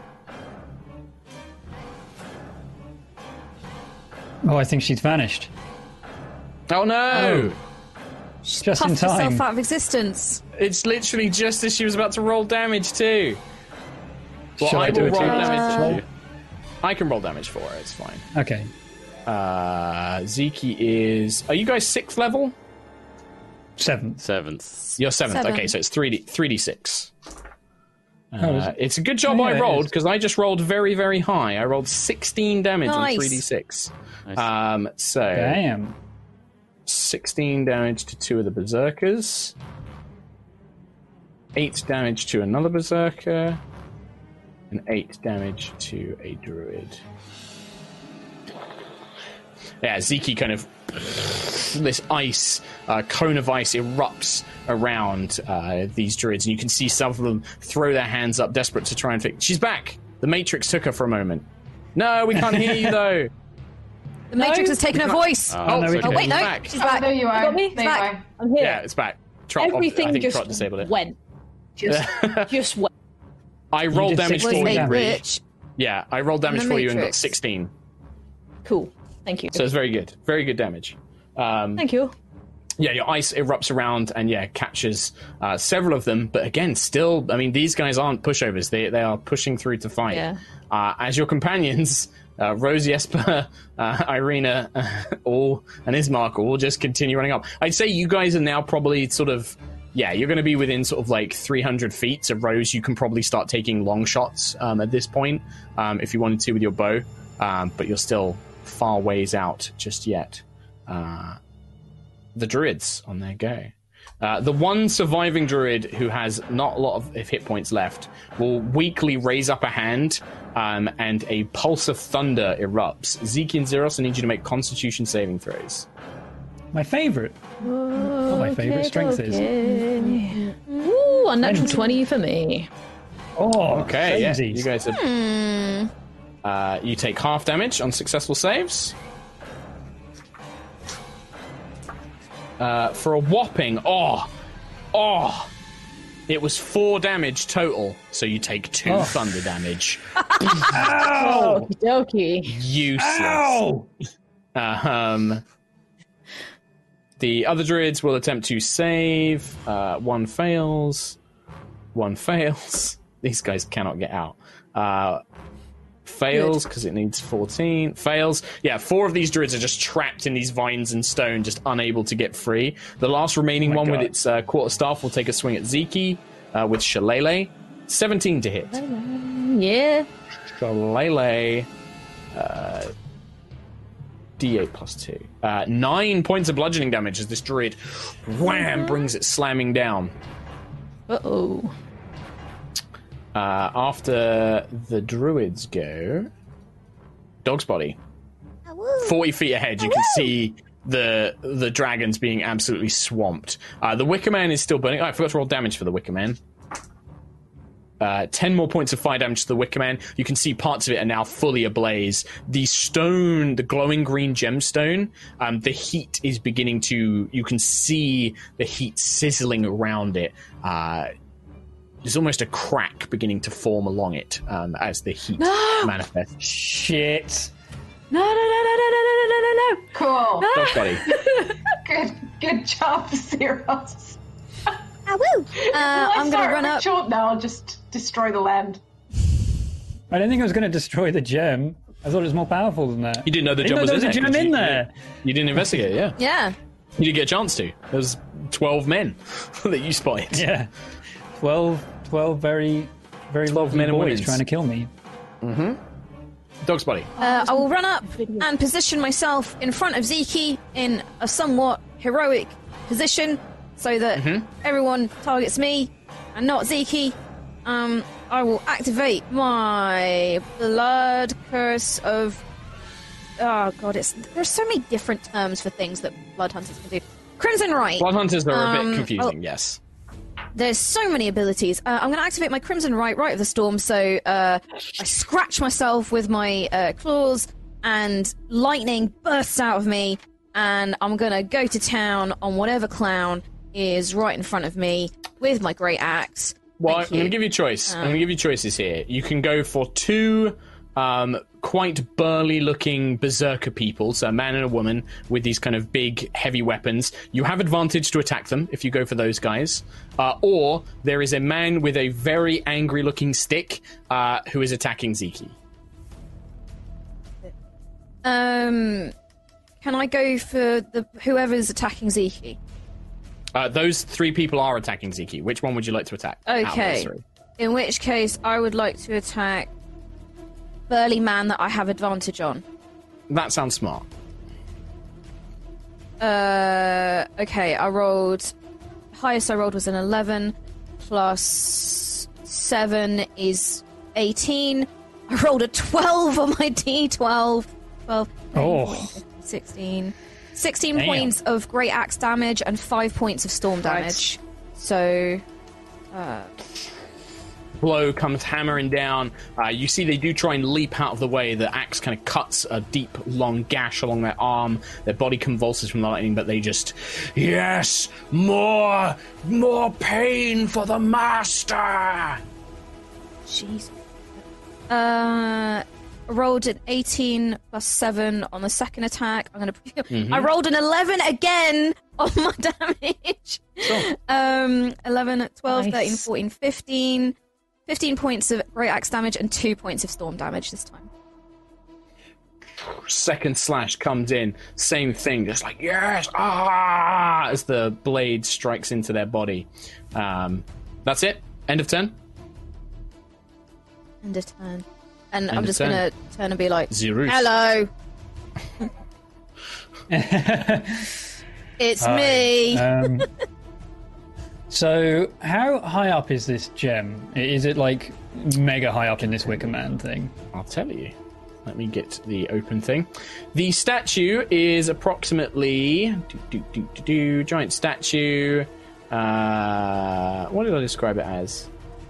Oh, I think she's vanished. Oh no! Just in Puffed time. herself out of existence. It's literally just as she was about to roll damage too. Well, Shall I do will it roll too? damage. I can roll damage for her. It's fine. Okay. Zeke is. Are you guys 6th level? 7th. 7th. You're 7th. 7. Okay, so it's 3d6. Is it? It's a good job Oh, yeah, I it rolled is. because I just rolled very, very high. I rolled 16 damage Nice. on 3d6. Nice. So Damn. 16 damage to 2 of the berserkers. 8 damage to another berserker. And 8 damage to a druid. Yeah, Zeke kind of... This ice, cone of ice erupts around these druids, and you can see some of them throw their hands up, desperate to try and fix... She's back! The Matrix took her for a moment. No, we can't hear you, though! The Matrix has taken her voice. no, we Oh, can't. wait, no. Back. She's Oh, back. there you are. got me? There you Back. are. I'm here. Yeah, it's back. Trot, Everything I think just Trot disabled it. went. Just went. I rolled did damage 16 for Was you. a damage. bitch. Yeah, I rolled damage the for you and got Matrix. 16. Cool. Thank you. So it's very good. Very good damage. Thank you. Yeah, your ice erupts around and, catches several of them. But again, still, I mean, these guys aren't pushovers. They are pushing through to fight. Yeah. As your companions, Rose, Jesper, Irina, and Ismark all just continue running up. I'd say you guys are now probably sort of... Yeah, you're going to be within sort of like 300 feet of Rose. You can probably start taking long shots at this point if you wanted to with your bow. But you're still far ways out just yet. the druids on their go. The one surviving druid who has not a lot of hit points left will weakly raise up a hand, and a pulse of thunder erupts. Zeke and Zeros, I need you to make Constitution saving throws. My favourite. What my favourite strength is. Ooh, unnatural 20 for me. Oh, okay. Yeah, samesies. you guys are. You take half damage on successful saves. For a whopping, it was 4 damage total, so you take 2 thunder damage. Ow! Okie Useless. Ow! The other druids will attempt to save. 1 fails. 1 fails. These guys cannot get out. Fails because it needs 14. Fails. Yeah, 4 of these druids are just trapped in these vines and stone, just unable to get free. The last remaining one with its quarterstaff will take a swing at Zeke with Shillelagh. 17 to hit. Yeah. Shillelagh. D8 plus 2. 9 points of bludgeoning damage as this druid wham brings it slamming down. Uh-oh. After the druids go, Dog's Body. 40 feet ahead, you can see the dragons being absolutely swamped. The Wicker Man is still burning. Oh, I forgot to roll damage for the Wicker Man. 10 more points of fire damage to the Wicker Man. You can see parts of it are now fully ablaze. The stone, the glowing green gemstone, the heat is beginning to... You can see the heat sizzling around it. There's almost a crack beginning to form along it as the heat manifests. Shit. No. Cool. Dog's Body. Good job, Zeros. Ah, woo! I'm going to run up. Short now, I'll just destroy the land. I didn't think I was going to destroy the gem. I thought it was more powerful than that. You didn't know the gem there was a gem in there. You didn't investigate, yeah. Yeah. You didn't get a chance to. There was 12 men that you spotted. Yeah. 12 very, very 12 men and boys women trying to kill me. Mm-hmm. Dog's Body. I will run up and position myself in front of Zeke in a somewhat heroic position so that everyone targets me and not Zeke. I will activate my Blood Curse of... Oh, God, there's so many different terms for things that Blood Hunters can do. Crimson Right. Blood Hunters are a bit confusing, yes. There's so many abilities. I'm going to activate my Crimson Right of the Storm, so I scratch myself with my claws, and lightning bursts out of me, and I'm going to go to town on whatever clown is right in front of me with my great axe. Well, I'm going to give you a choice. I'm going to give you choices here. You can go for 2 quite burly-looking berserker people, so a man and a woman with these kind of big, heavy weapons. You have advantage to attack them if you go for those guys. Or there is a man with a very angry-looking stick who is attacking Zeke. Can I go for whoever's attacking Zeke? Those 3 people are attacking Zeke. Which one would you like to attack? Okay. In which case, I would like to attack burly man that I have advantage on. That sounds smart. Okay, highest I rolled was an 11, plus 7 is 18. I rolled a 12 on my D12. 12, 16. 16 points of great axe damage and 5 points of storm damage. So, blow comes hammering down. You see they do try and leap out of the way. The axe kind of cuts a deep, long gash along their arm. Their body convulses from the lightning, but they just... Yes! More pain for the master! Jeez. Rolled an 18 plus 7 on the second attack. I rolled an 11 again on my damage. Sure. 11, 12, Nice. 13, 14, 15. 15 points of great axe damage and 2 points of storm damage this time. Second slash comes in. Same thing. Just like, yes! Ah! As the blade strikes into their body. That's it. End of turn. End of turn. And End I'm of just turn. going to turn and be like, Zerus. hello. It's me. So, how high up is this gem? Is it like mega high up in this Wicker Man thing? I'll tell you. Let me get the open thing. The statue is approximately giant statue. What did I describe it as?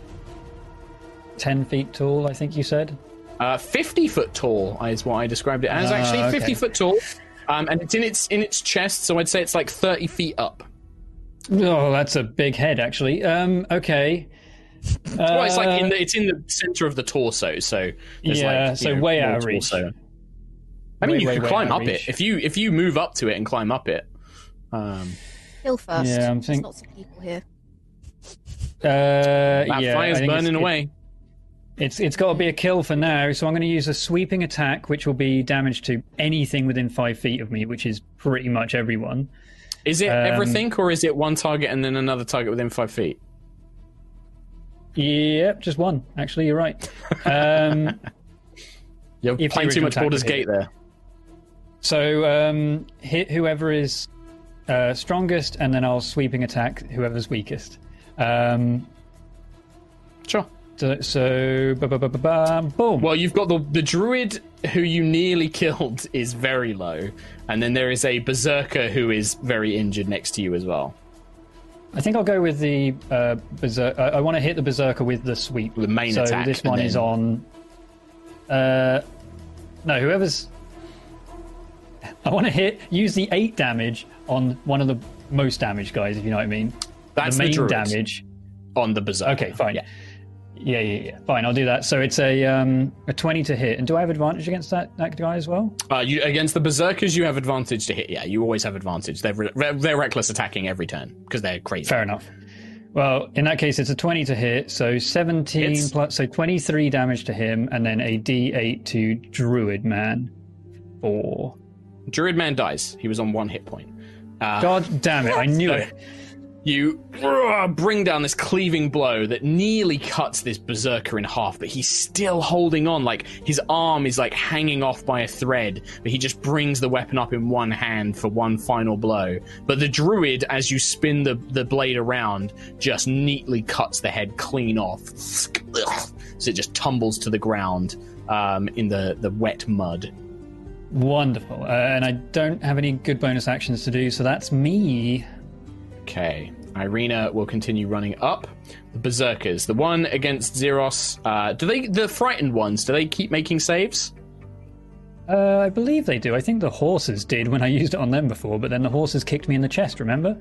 10 feet tall, I think you said. 50 foot tall is what I described it as. Actually, 50 foot tall, and it's in its chest. So I'd say it's like 30 feet up. Oh, that's a big head, actually. Okay. Well, it's like it's in the center of the torso, so there's so way out of reach. Torso. I mean, you could climb up it if you move up to it and climb up it. Kill first. Yeah, I'm thinking. There's lots of people here. That fire's burning away. It's got to be a kill for now, so I'm going to use a sweeping attack, which will be damage to anything within 5 feet of me, which is pretty much everyone. Is it everything, or is it one target and then another target within 5 feet? Yep, just one. Actually, you're right. You're playing too much Baldur's Gate there. So hit whoever is strongest, and then I'll sweeping attack whoever's weakest. Sure. So boom. Well, you've got the druid who you nearly killed is very low, and then there is a berserker who is very injured next to you as well. I think I'll go with the berserker. I want to hit the berserker with the sweep. The main attack. So this one is on. No, whoever's. I want to use the 8 damage on one of the most damaged guys, if you know what I mean. That's the main druid damage on the berserker. Okay, fine. Yeah. Fine, I'll do that. So it's a 20 to hit. And do I have advantage against that guy as well? Against the berserkers, you have advantage to hit. Yeah, you always have advantage. They're reckless attacking every turn because they're crazy. Fair enough. Well, in that case, it's a 20 to hit. So 17 plus, so 23 damage to him, and then a D8 to Druid Man. 4. Druid Man dies. He was on 1 hit point. God damn it! I knew it. You bring down this cleaving blow that nearly cuts this berserker in half, but he's still holding on. Like, his arm is like hanging off by a thread, but he just brings the weapon up in one hand for one final blow. But the druid, as you spin the blade around, just neatly cuts the head clean off. So it just tumbles to the ground in the wet mud. Wonderful. And I don't have any good bonus actions to do, so that's me. Okay, Irina will continue running up. The berserkers, the one against Zeros, the frightened ones, do they keep making saves? I believe they do. I think the horses did when I used it on them before, but then the horses kicked me in the chest, remember?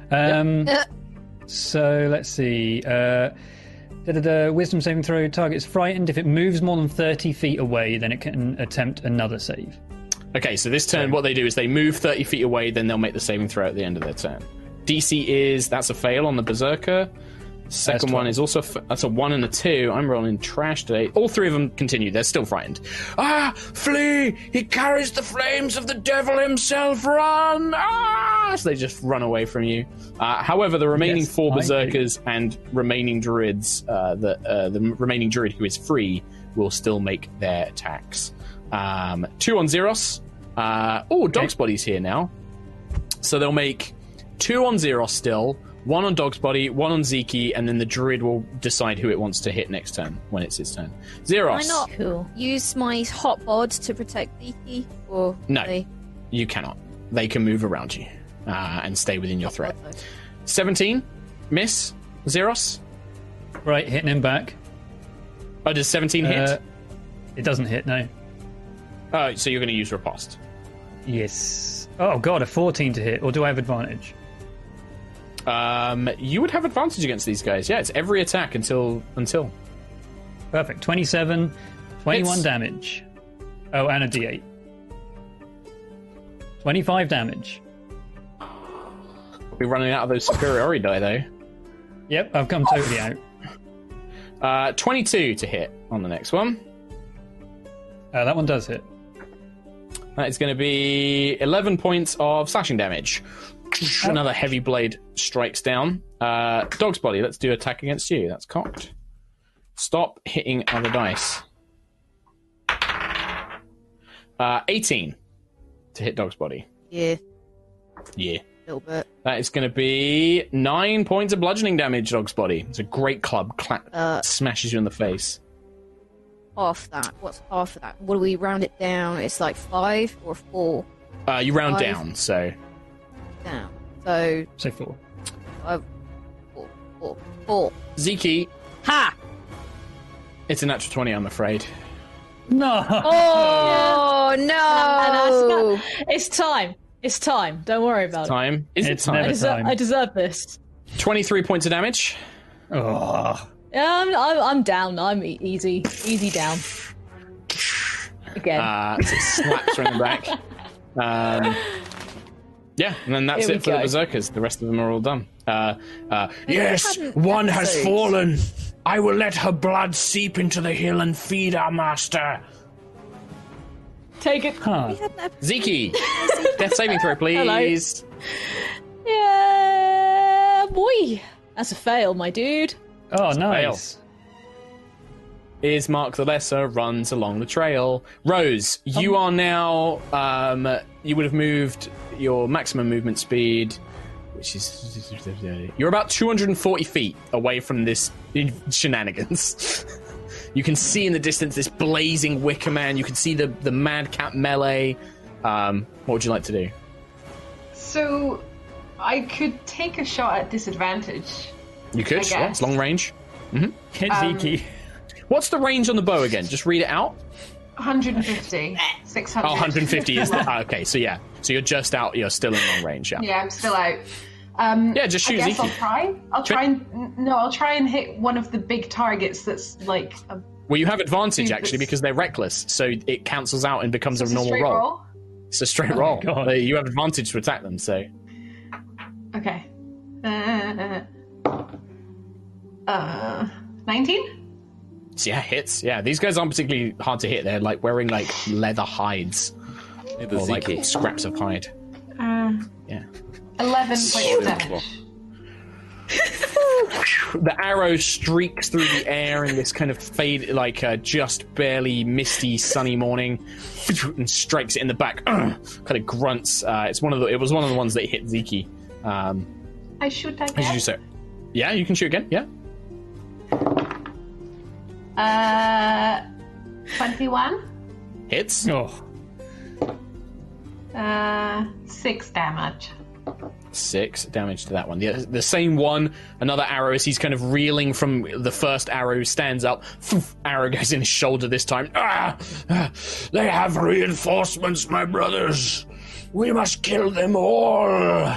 So let's see. Wisdom saving throw, target's frightened. If it moves more than 30 feet away, then it can attempt another save. Okay, so this turn what they do is they move 30 feet away, then they'll make the saving throw at the end of their turn. DC that's a fail on the berserker. Second one is also that's a 1 and a 2. I'm rolling trash today. All 3 of them continue. They're still frightened. Flee! He carries the flames of the devil himself. Run! So they just run away from you. However, the remaining 4 berserkers and remaining druids, the remaining druid who is free, will still make their attacks. 2 on Zeros. Dog's Body's here now. So they'll make 2 on Zeros still, 1 on Dog's Body, 1 on Zeke, and then the druid will decide who it wants to hit next turn when it's his turn. Zeros. Why not use my hot bod to protect Zeke? Or no, you cannot. They can move around you and stay within your threat. 17, miss. Zeros. Right, hitting him back. Oh, does 17 hit? It doesn't hit, no. Oh, so you're going to use Riposte. Yes. Oh god, a 14 to hit, or do I have advantage? You would have advantage against these guys. Yeah, it's every attack until. Perfect. 27, 21 Hits. damage. Oh, and a D8. 25 damage. We'll be running out of those superiority die though. Yep, I've come totally out. 22 to hit on the next one. That one does hit. That is going to be 11 points of slashing damage. Another heavy blade strikes down. Dog's Body, let's do attack against you. That's cocked. Stop hitting other dice. 18 to hit Dog's Body. Yeah. Yeah. A little bit. That is going to be 9 points of bludgeoning damage, Dog's body. It's a great club. Smashes you in the face. Half that. What's half of that? What do we round it down? It's like 5 or 4? You round 5. down, so... Down. So... Say 4. 5, 4. Zeke. Ha! It's a natural 20, I'm afraid. No! Oh, no! It's time. It's time. Don't worry about it. Is it time? Never I deserve this. 23 points of damage. Oh. I'm down. I'm easy down. Again. So it slaps her in the back. Yeah, and then that's it for the Berserkers. The rest of them are all done. Yes, one has fallen. I will let her blood seep into the hill and feed our master. Take it. Huh. Zeke, death saving throw, please. Hello. Yeah, boy. That's a fail, my dude. Oh, nice. Ismark the Lesser runs along the trail. Rose, you are now... you would have moved your maximum movement speed, which is... You're about 240 feet away from this shenanigans. You can see in the distance this blazing Wicker Man. You can see the madcap melee. What would you like to do? So, I could take a shot at disadvantage. You could, yeah, it's long range. Hit Zeke. What's the range on the bow again? Just read it out. 150. 600. Oh, 150 is the... okay, so yeah. So you're just out. You're still in long range, yeah. Yeah, I'm still out. Yeah, just shoot I guess Zeke. I'll try and hit one of the big targets that's like a... Well, you have advantage, actually, because they're reckless, so it cancels out and becomes a normal roll. It's a straight roll. You have advantage to attack them, so... Okay. 19? Yeah, hits. Yeah, these guys aren't particularly hard to hit. They're like wearing like leather hides. Or like scraps of hide. Yeah. 11 points of damage. The arrow streaks through the air in this kind of fade, like just barely misty, sunny morning, and strikes it in the back. Kind of grunts. It was one of the ones that hit Zeke. I shoot again. As you do so. Yeah, you can shoot again. Yeah. 21. Hits. Oh. 6 damage. 6 damage to that one. The same one, another arrow as he's kind of reeling from the first arrow, stands up. Arrow goes in his shoulder this time. They have reinforcements, my brothers. We must kill them all.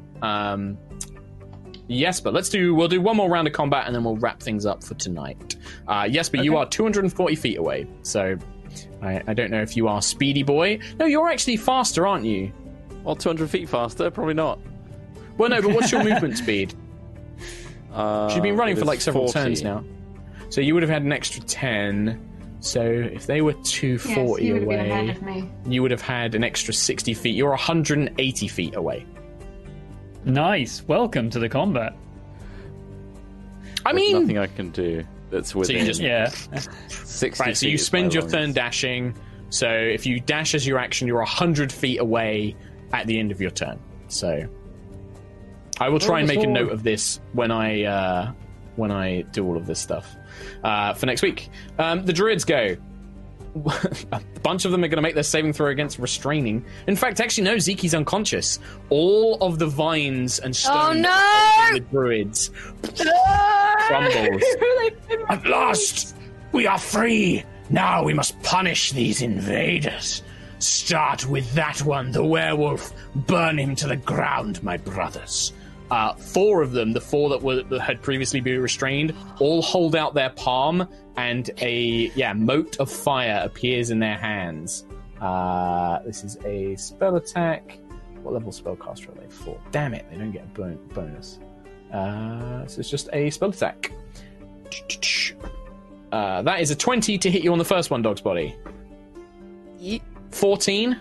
Yes, but we'll do one more round of combat and then we'll wrap things up for tonight. Yes, but you are 240 feet away, so I don't know if you are Speedy Boy. No, you're actually faster, aren't you? Well, 200 feet faster? Probably not. Well, no, but what's your movement speed? She's been running for like several 40. turns now. So you would have had an extra 10. So if they were 240 you would away, have been ahead of me. You would have had an extra 60 feet. You're 180 feet away. Nice. Welcome to the combat. I mean, nothing I can do that's within. So you just, yeah. 60 right, so you spend your turn dashing. So if you dash as your action, you're 100 feet away at the end of your turn. So I will try and make a note of this when I do all of this stuff for next week. The druids go. A bunch of them are going to make their saving throw against restraining. In fact, actually, no, Zeke's unconscious. All of the vines and stone the druids crumbles. At last, we are free. Now we must punish these invaders. Start with that one, the werewolf. Burn him to the ground, my brothers. 4 of them, the 4 that had previously been restrained, all hold out their palm, and a mote of fire appears in their hands. This is a spell attack. What level spellcaster are they for? Damn it, they don't get a bonus. So it's just a spell attack. That is a 20 to hit you on the first one, Dog's Body. 14?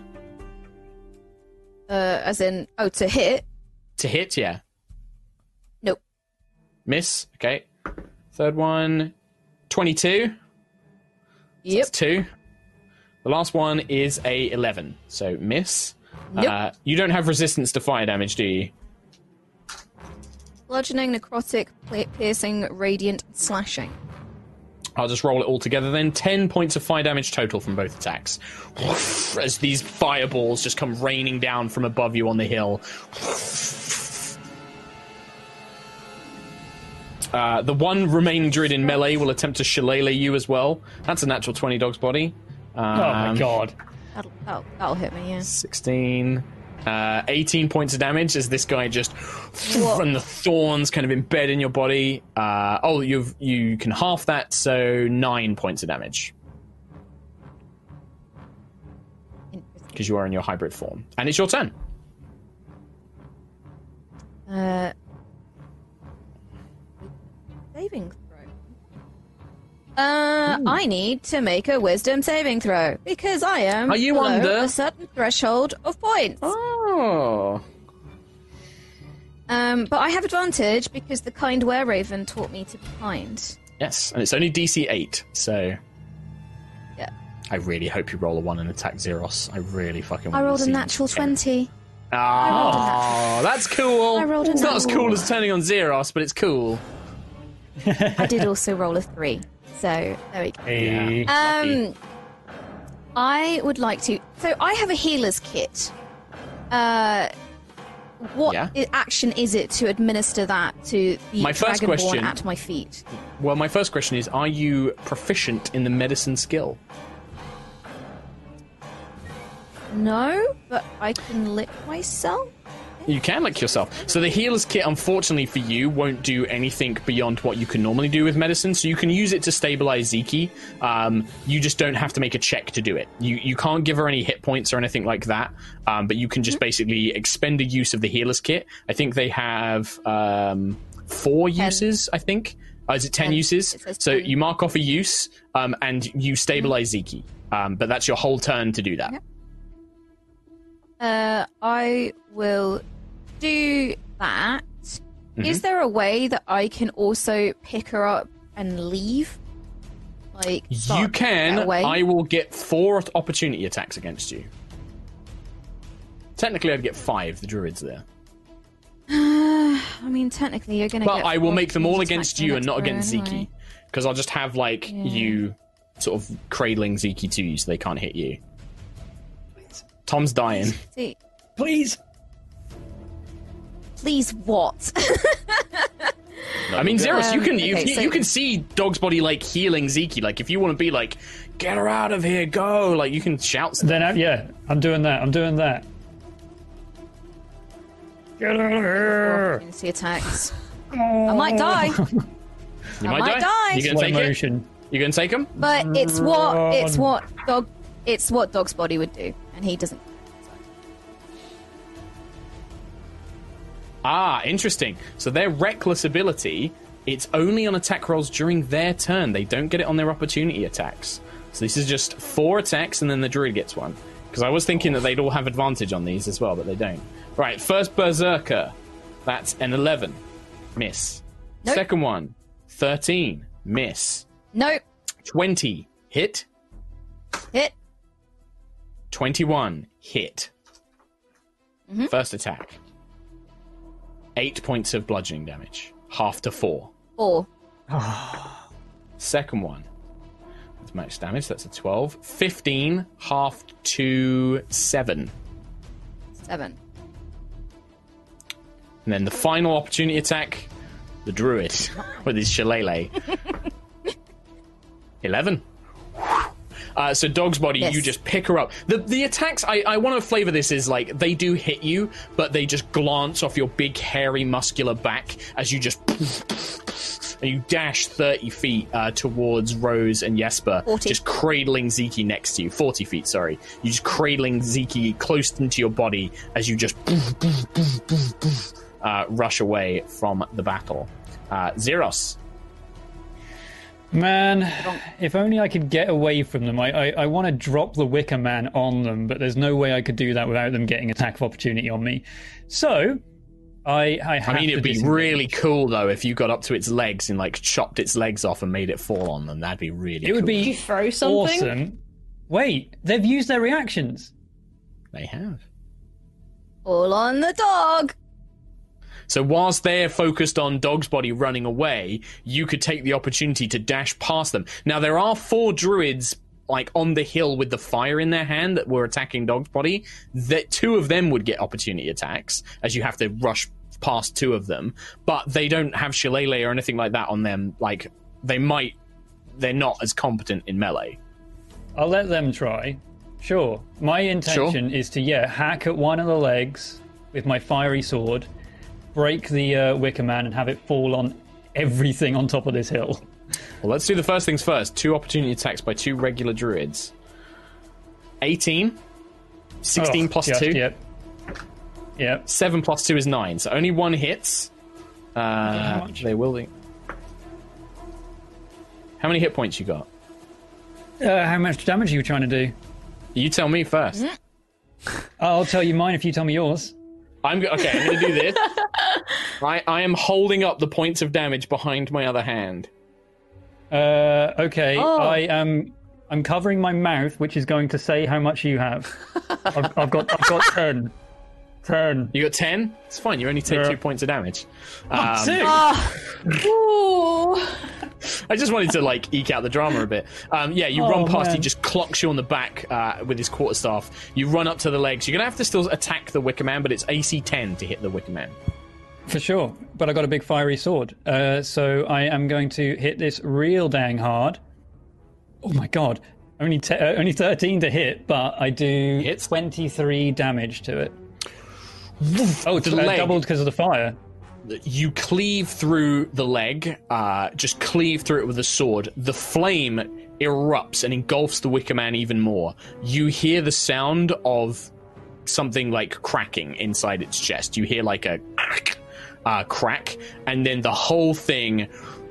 As in, to hit? To hit, yeah. Nope. Miss, okay. Third one, 22. So yep. that's 2. The last one is a 11, so miss. Nope. You don't have resistance to fire damage, do you? Bludgeoning, necrotic, piercing, radiant, slashing. I'll just roll it all together then. 10 points of fire damage total from both attacks. As these fireballs just come raining down from above you on the hill. The one remaining druid in melee will attempt to shillelagh you as well. That's a natural 20, Dog's Body. Oh my god. That'll hit me, yeah. 16. 18 points of damage as this guy just... and the thorns kind of embed in your body. You can half that, so 9 points of damage. Because you are in your hybrid form. And it's your turn. Saving throw. I need to make a wisdom saving throw because I am Are you below under a certain threshold of points. Oh. But I have advantage because the kind were-raven taught me to be kind. Yes, and it's only DC 8, so... Yeah. I really hope you roll a 1 and attack Xeros. I really fucking want I rolled to a see natural you. 20. Oh, that's cool. I rolled a It's not as natural. cool as turning on Xeros, but it's cool. I did also roll a 3. So, there we go. Hey. Lucky. I would like to... So, I have a healer's kit. What action is it to administer that to the My first Dragonborn question- at my feet? Well, my first question is, are you proficient in the medicine skill? No, but I can lick myself. You can lick yourself. So the healer's kit, unfortunately for you, won't do anything beyond what you can normally do with medicine. So you can use it to stabilize Ziki. You just don't have to make a check to do it. You can't give her any hit points or anything like that. But you can just basically expend a use of the healer's kit. I think they have 4 uses, I think. Is it 10 uses? So 10. you mark off a use and you stabilize Ziki. But that's your whole turn to do that. Yep. I will do that. Mm-hmm. Is there a way that I can also pick her up and leave? Like, You get can. away? I will get 4 opportunity attacks against you. Technically, I'd get 5. The druid's there. I mean, technically, you're going to get... But I will 4 make them all opportunity against attacks you the and not next against turn Ziki. anyway. Because I'll just have, like, you sort of cradling Ziki to you so they can't hit you. Tom's dying. See, Please. please what? I mean, Xeros, you can okay, you can see Dog's Body, like, healing Ziki. Like, if you want to be like, get her out of here, go! Like, you can shout stuff. Then, I'm doing that. Get out of here. Opportunity attacks. I might die, You I might die. You gonna Slow take it? motion. You gonna take him? but it's what Dog's Body would do, and he doesn't. Ah, interesting. So their reckless ability, it's only on attack rolls during their turn. They don't get it on their opportunity attacks. So this is just 4 attacks, and then the druid gets 1. Because I was thinking that they'd all have advantage on these as well, but they don't. Right, first Berserker. That's an 11. Miss. Nope. Second one, 13. Miss. Nope. 20. Hit. Hit. 21. Hit. First attack. 8 points of bludgeoning damage. Half to 4. 4. Second one. That's max damage. That's a 12. 15. Half to 7. 7. And then the final opportunity attack. The druid with his shillelagh. 11. So Dog's Body, Yes. you just pick her up. The attacks, I want to flavor this as like, they do hit you, but they just glance off your big, hairy, muscular back as you just... and you dash 30 feet towards Rose and Jesper, 40. just cradling Ziki next to you. 40 feet, sorry. You just cradling Ziki close into your body as you just rush away from the battle. Xeros. Man, if only I could get away from them. I want to drop the Wicker Man on them, but there's no way I could do that without them getting attack of opportunity on me. So, I mean, it'd be really cool, though, if you got up to its legs and, like, chopped its legs off and made it fall on them. That'd be really cool. It would Did you be throw something? awesome. Wait, they've used their reactions. They have. All on the dog. So whilst they're focused on Dog's Body running away, you could take the opportunity to dash past them. Now, there are 4 druids like on the hill with the fire in their hand that were attacking Dog's Body. That 2 of them would get opportunity attacks, as you have to rush past 2 of them. But they don't have Shillelagh or anything like that on them. Like, they're not as competent in melee. I'll let them try. Sure. My intention is to, hack at one of the legs with my fiery sword, break the Wicker Man, and have it fall on everything on top of this hill. Well, let's do the first things first. 2 opportunity attacks by 2 regular druids. 18. 16 plus 2. Yep. 7 plus 2 is 9. So only 1 hits. They will be. How many hit points you got? How much damage are you trying to do? You tell me first. I'll tell you mine if you tell me yours. I'm going to do this. I am holding up the points of damage behind my other hand. Okay. I'm covering my mouth, which is going to say how much you have. I've got 10. 10. You got 10? It's fine. You only take 2 points of damage. 6. I just wanted to eke out the drama a bit. You run past. Man. He just clocks you on the back with his quarterstaff. You run up to the legs. You're gonna have to still attack the Wicker Man, but it's AC 10 to hit the Wicker Man. For sure, but I got a big fiery sword, so I am going to hit this real dang hard. Oh my god! Only 13 to hit, but I do 23 damage to it. Oh, it's doubled because of the fire. You cleave through the leg, just cleave through it with a sword. The flame erupts and engulfs the Wicker Man even more. You hear the sound of something like cracking inside its chest. You hear like a crack, and then the whole thing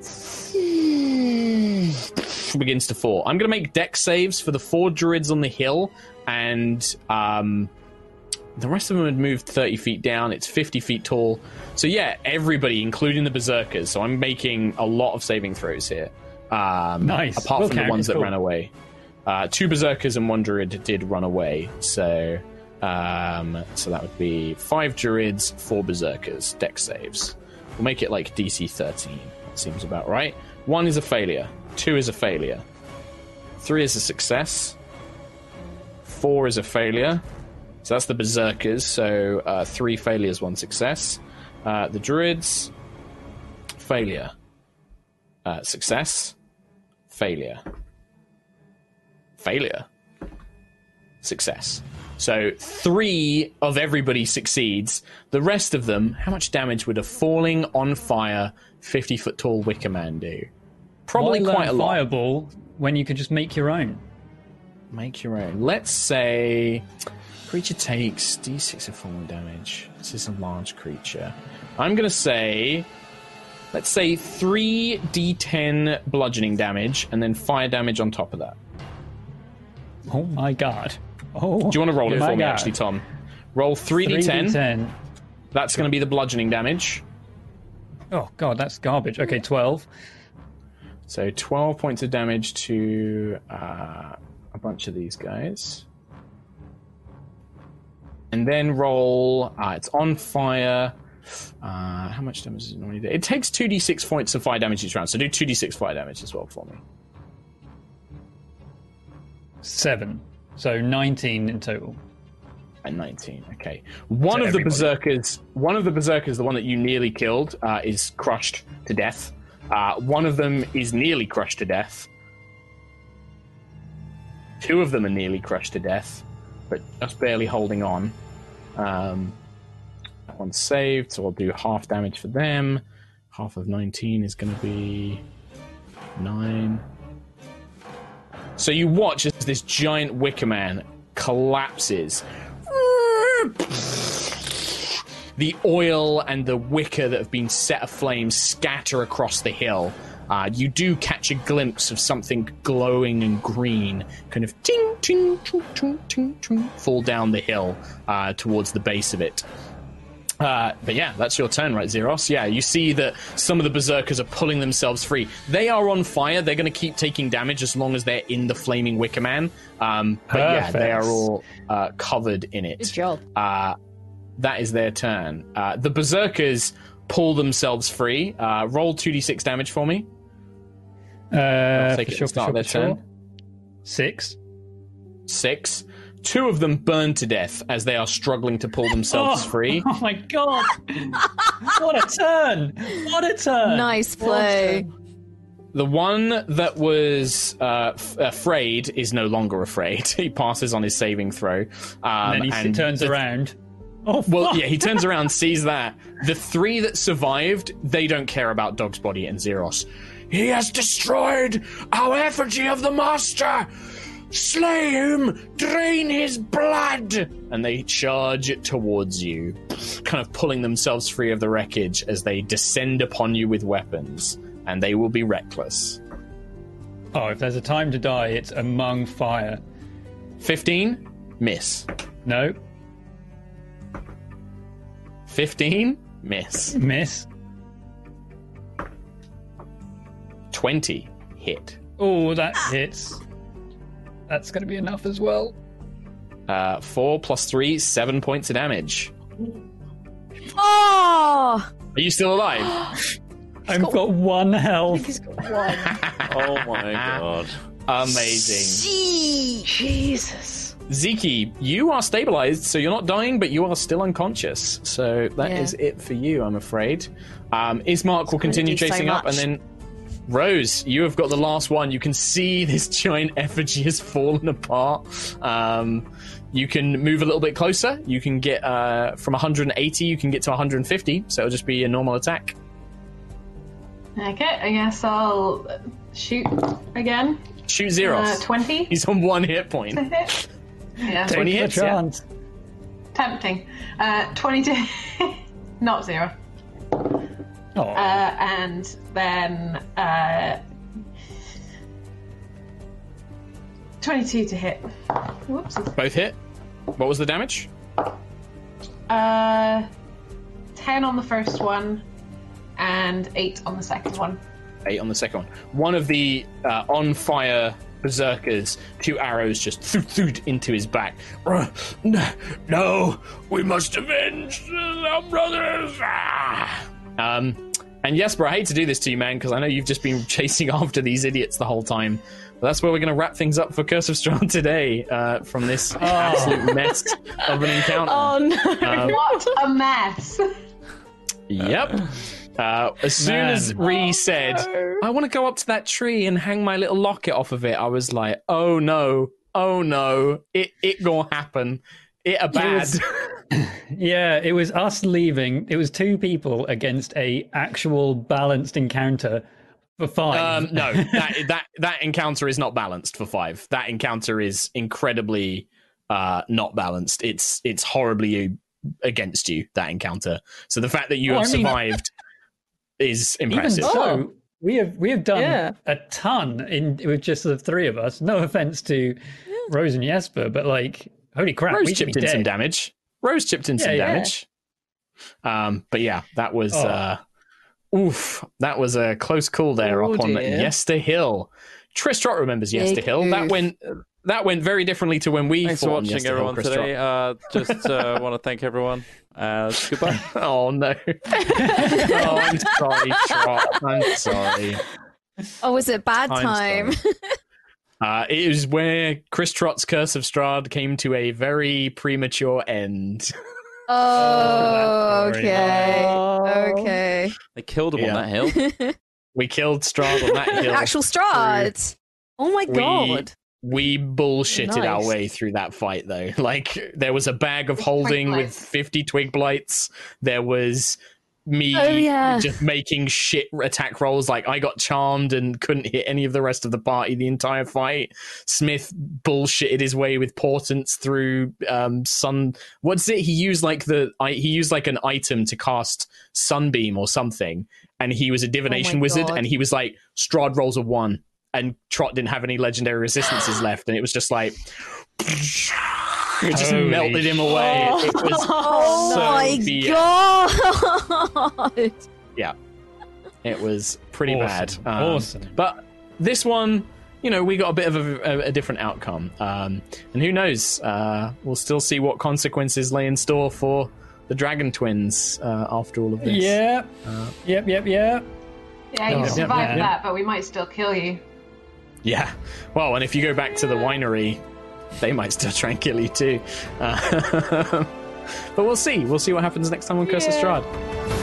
begins to fall. I'm going to make dex saves for the 4 druids on the hill, and the rest of them had moved 30 feet down. It's 50 feet tall. So yeah, everybody, including the berserkers. So I'm making a lot of saving throws here. Nice. Apart from the ones that ran away. 2 berserkers and 1 druid did run away. So that would be 5 druids, 4 berserkers. Dex saves. We'll make it like DC 13. That seems about right. 1 is a failure. 2 is a failure. 3 is a success. 4 is a failure. So that's the berserkers. So 3 failures, 1 success. The druids, failure. Success. Failure. Failure. Success. So 3 of everybody succeeds. The rest of them, how much damage would a falling on fire 50-foot tall Wicker Man do? Probably quite a lot. Fireball when you could just make your own. Make your own. Let's say creature takes d6 of falling damage. This is a large creature. I'm going to say, let's say 3d10 bludgeoning damage and then fire damage on top of that. Oh my god. Oh, do you want to roll it for me, actually, Tom? Roll 3d10. That's going to be the bludgeoning damage. Oh god, that's garbage. Okay, 12. So 12 points of damage to a bunch of these guys. And then roll... it's on fire. How much damage does it normally do? It takes 2d6 points of fire damage each round, so do 2d6 fire damage as well for me. 7. So 19 in total. And 19, okay. One of the berserkers, the one that you nearly killed, is crushed to death. One of them is nearly crushed to death. 2 of them are nearly crushed to death, but just barely holding on. That one's saved, so I'll do half damage for them. Half of 19 is going to be 9. So you watch as this giant Wicker Man collapses. The oil and the wicker that have been set aflame scatter across the hill. You do catch a glimpse of something glowing and green, kind of ting, ting, ting, ting, ting, ting, fall down the hill towards the base of it. But yeah, that's your turn, right, Zeros? Yeah, you see that some of the berserkers are pulling themselves free. They are on fire. They're going to keep taking damage as long as they're in the flaming Wicker Man. But yeah, they are all covered in it. Good job. that is their turn. The berserkers pull themselves free. Roll 2d6 damage for me. I'll take it to start their turn. 6. 6. 2 of them burn to death as they are struggling to pull themselves free. Oh my god! What a turn! What a turn! Nice play. The one that was afraid is no longer afraid. He passes on his saving throw. And then he turns around. Oh, well, yeah, he turns around, sees that. The 3 that survived, they don't care about Dog's body and Zeros. He has destroyed our effigy of the master! Slay him! Drain his blood! And they charge towards you, kind of pulling themselves free of the wreckage as they descend upon you with weapons. And they will be reckless. Oh, if there's a time to die, it's among fire. 15? Miss. No. 15? Miss. Miss. 20? Hit. Oh, that hits. That's going to be enough as well. 4 plus 3, 7 points of damage. Oh! Are you still alive? I've got 1 health. He's got 1. Oh my god. Amazing. Jesus. Ziki, you are stabilized, so you're not dying, but you are still unconscious. So that is it for you, I'm afraid. Ismark will continue chasing up, and then Rose, you have got the last one. You can see this giant effigy has fallen apart. You can move a little bit closer. You can get from 180, you can get to 150, so it'll just be a normal attack. Okay, I guess I'll shoot again. Shoot Zeros. 20. He's on 1 hit point. Yeah. 20 hits, yeah. Tempting. 22. Not 0. And then 22 to hit. Whoops. Both hit. What was the damage? 10 on the first one and 8 on the second one. 8 on the second one. One of the on fire berserkers, 2 arrows just thud into his back. No, we must avenge our brothers. And Jesper, I hate to do this to you, man, because I know you've just been chasing after these idiots the whole time. But that's where we're going to wrap things up for Curse of Strahd today, from this absolute mess of an encounter. Oh no! What a mess! Yep. As soon as Ree said, I want to go up to that tree and hang my little locket off of it, I was like, oh no, it gonna happen. It a bad. Yeah, it was us leaving. It was 2 people against a actual balanced encounter for 5. No, that encounter is not balanced for 5. That encounter is incredibly not balanced. It's horribly against you, that encounter. So the fact that you have survived is impressive. Even so, we have done a ton with just the 3 of us. No offense to Rose and Jesper, but like, holy crap, Rose chipped in some damage. But yeah, that was that was a close call there up on Yester Hill. Triss Trott remembers Yester Hill. That went very differently to when we Thanks for fought watching, everyone, today. Just want to thank everyone. Goodbye. Oh, no. Oh, I'm sorry, Trott. I'm sorry. Oh, was it bad time? It was where Chris Trott's Curse of Strahd came to a very premature end. Oh, okay. They killed him on that hill. We killed Strahd on that hill. Actual Strahd. Oh my god. We bullshitted our way through that fight, though. Like, there was a bag of holding with 50 twig blights. There was me just making shit attack rolls. Like, I got charmed and couldn't hit any of the rest of the party the entire fight. Smith bullshitted his way with portents through sun. What's it? He used like an item to cast Sunbeam or something, and he was a divination wizard, and he was like, Strahd rolls a 1. And Trott didn't have any legendary resistances left, and it was just like it just melted him away. It was god! Yeah, it was pretty bad. Awesome. But this one, we got a bit of a different outcome, and who knows? We'll still see what consequences lay in store for the dragon twins after all of this. Yeah. Yep. Yeah, you Oh, survived yeah. that, but we might still kill you. Yeah. Well, and if you go back to the winery, they might still try and kill you too. But we'll see. We'll see what happens next time on Curse of Strahd.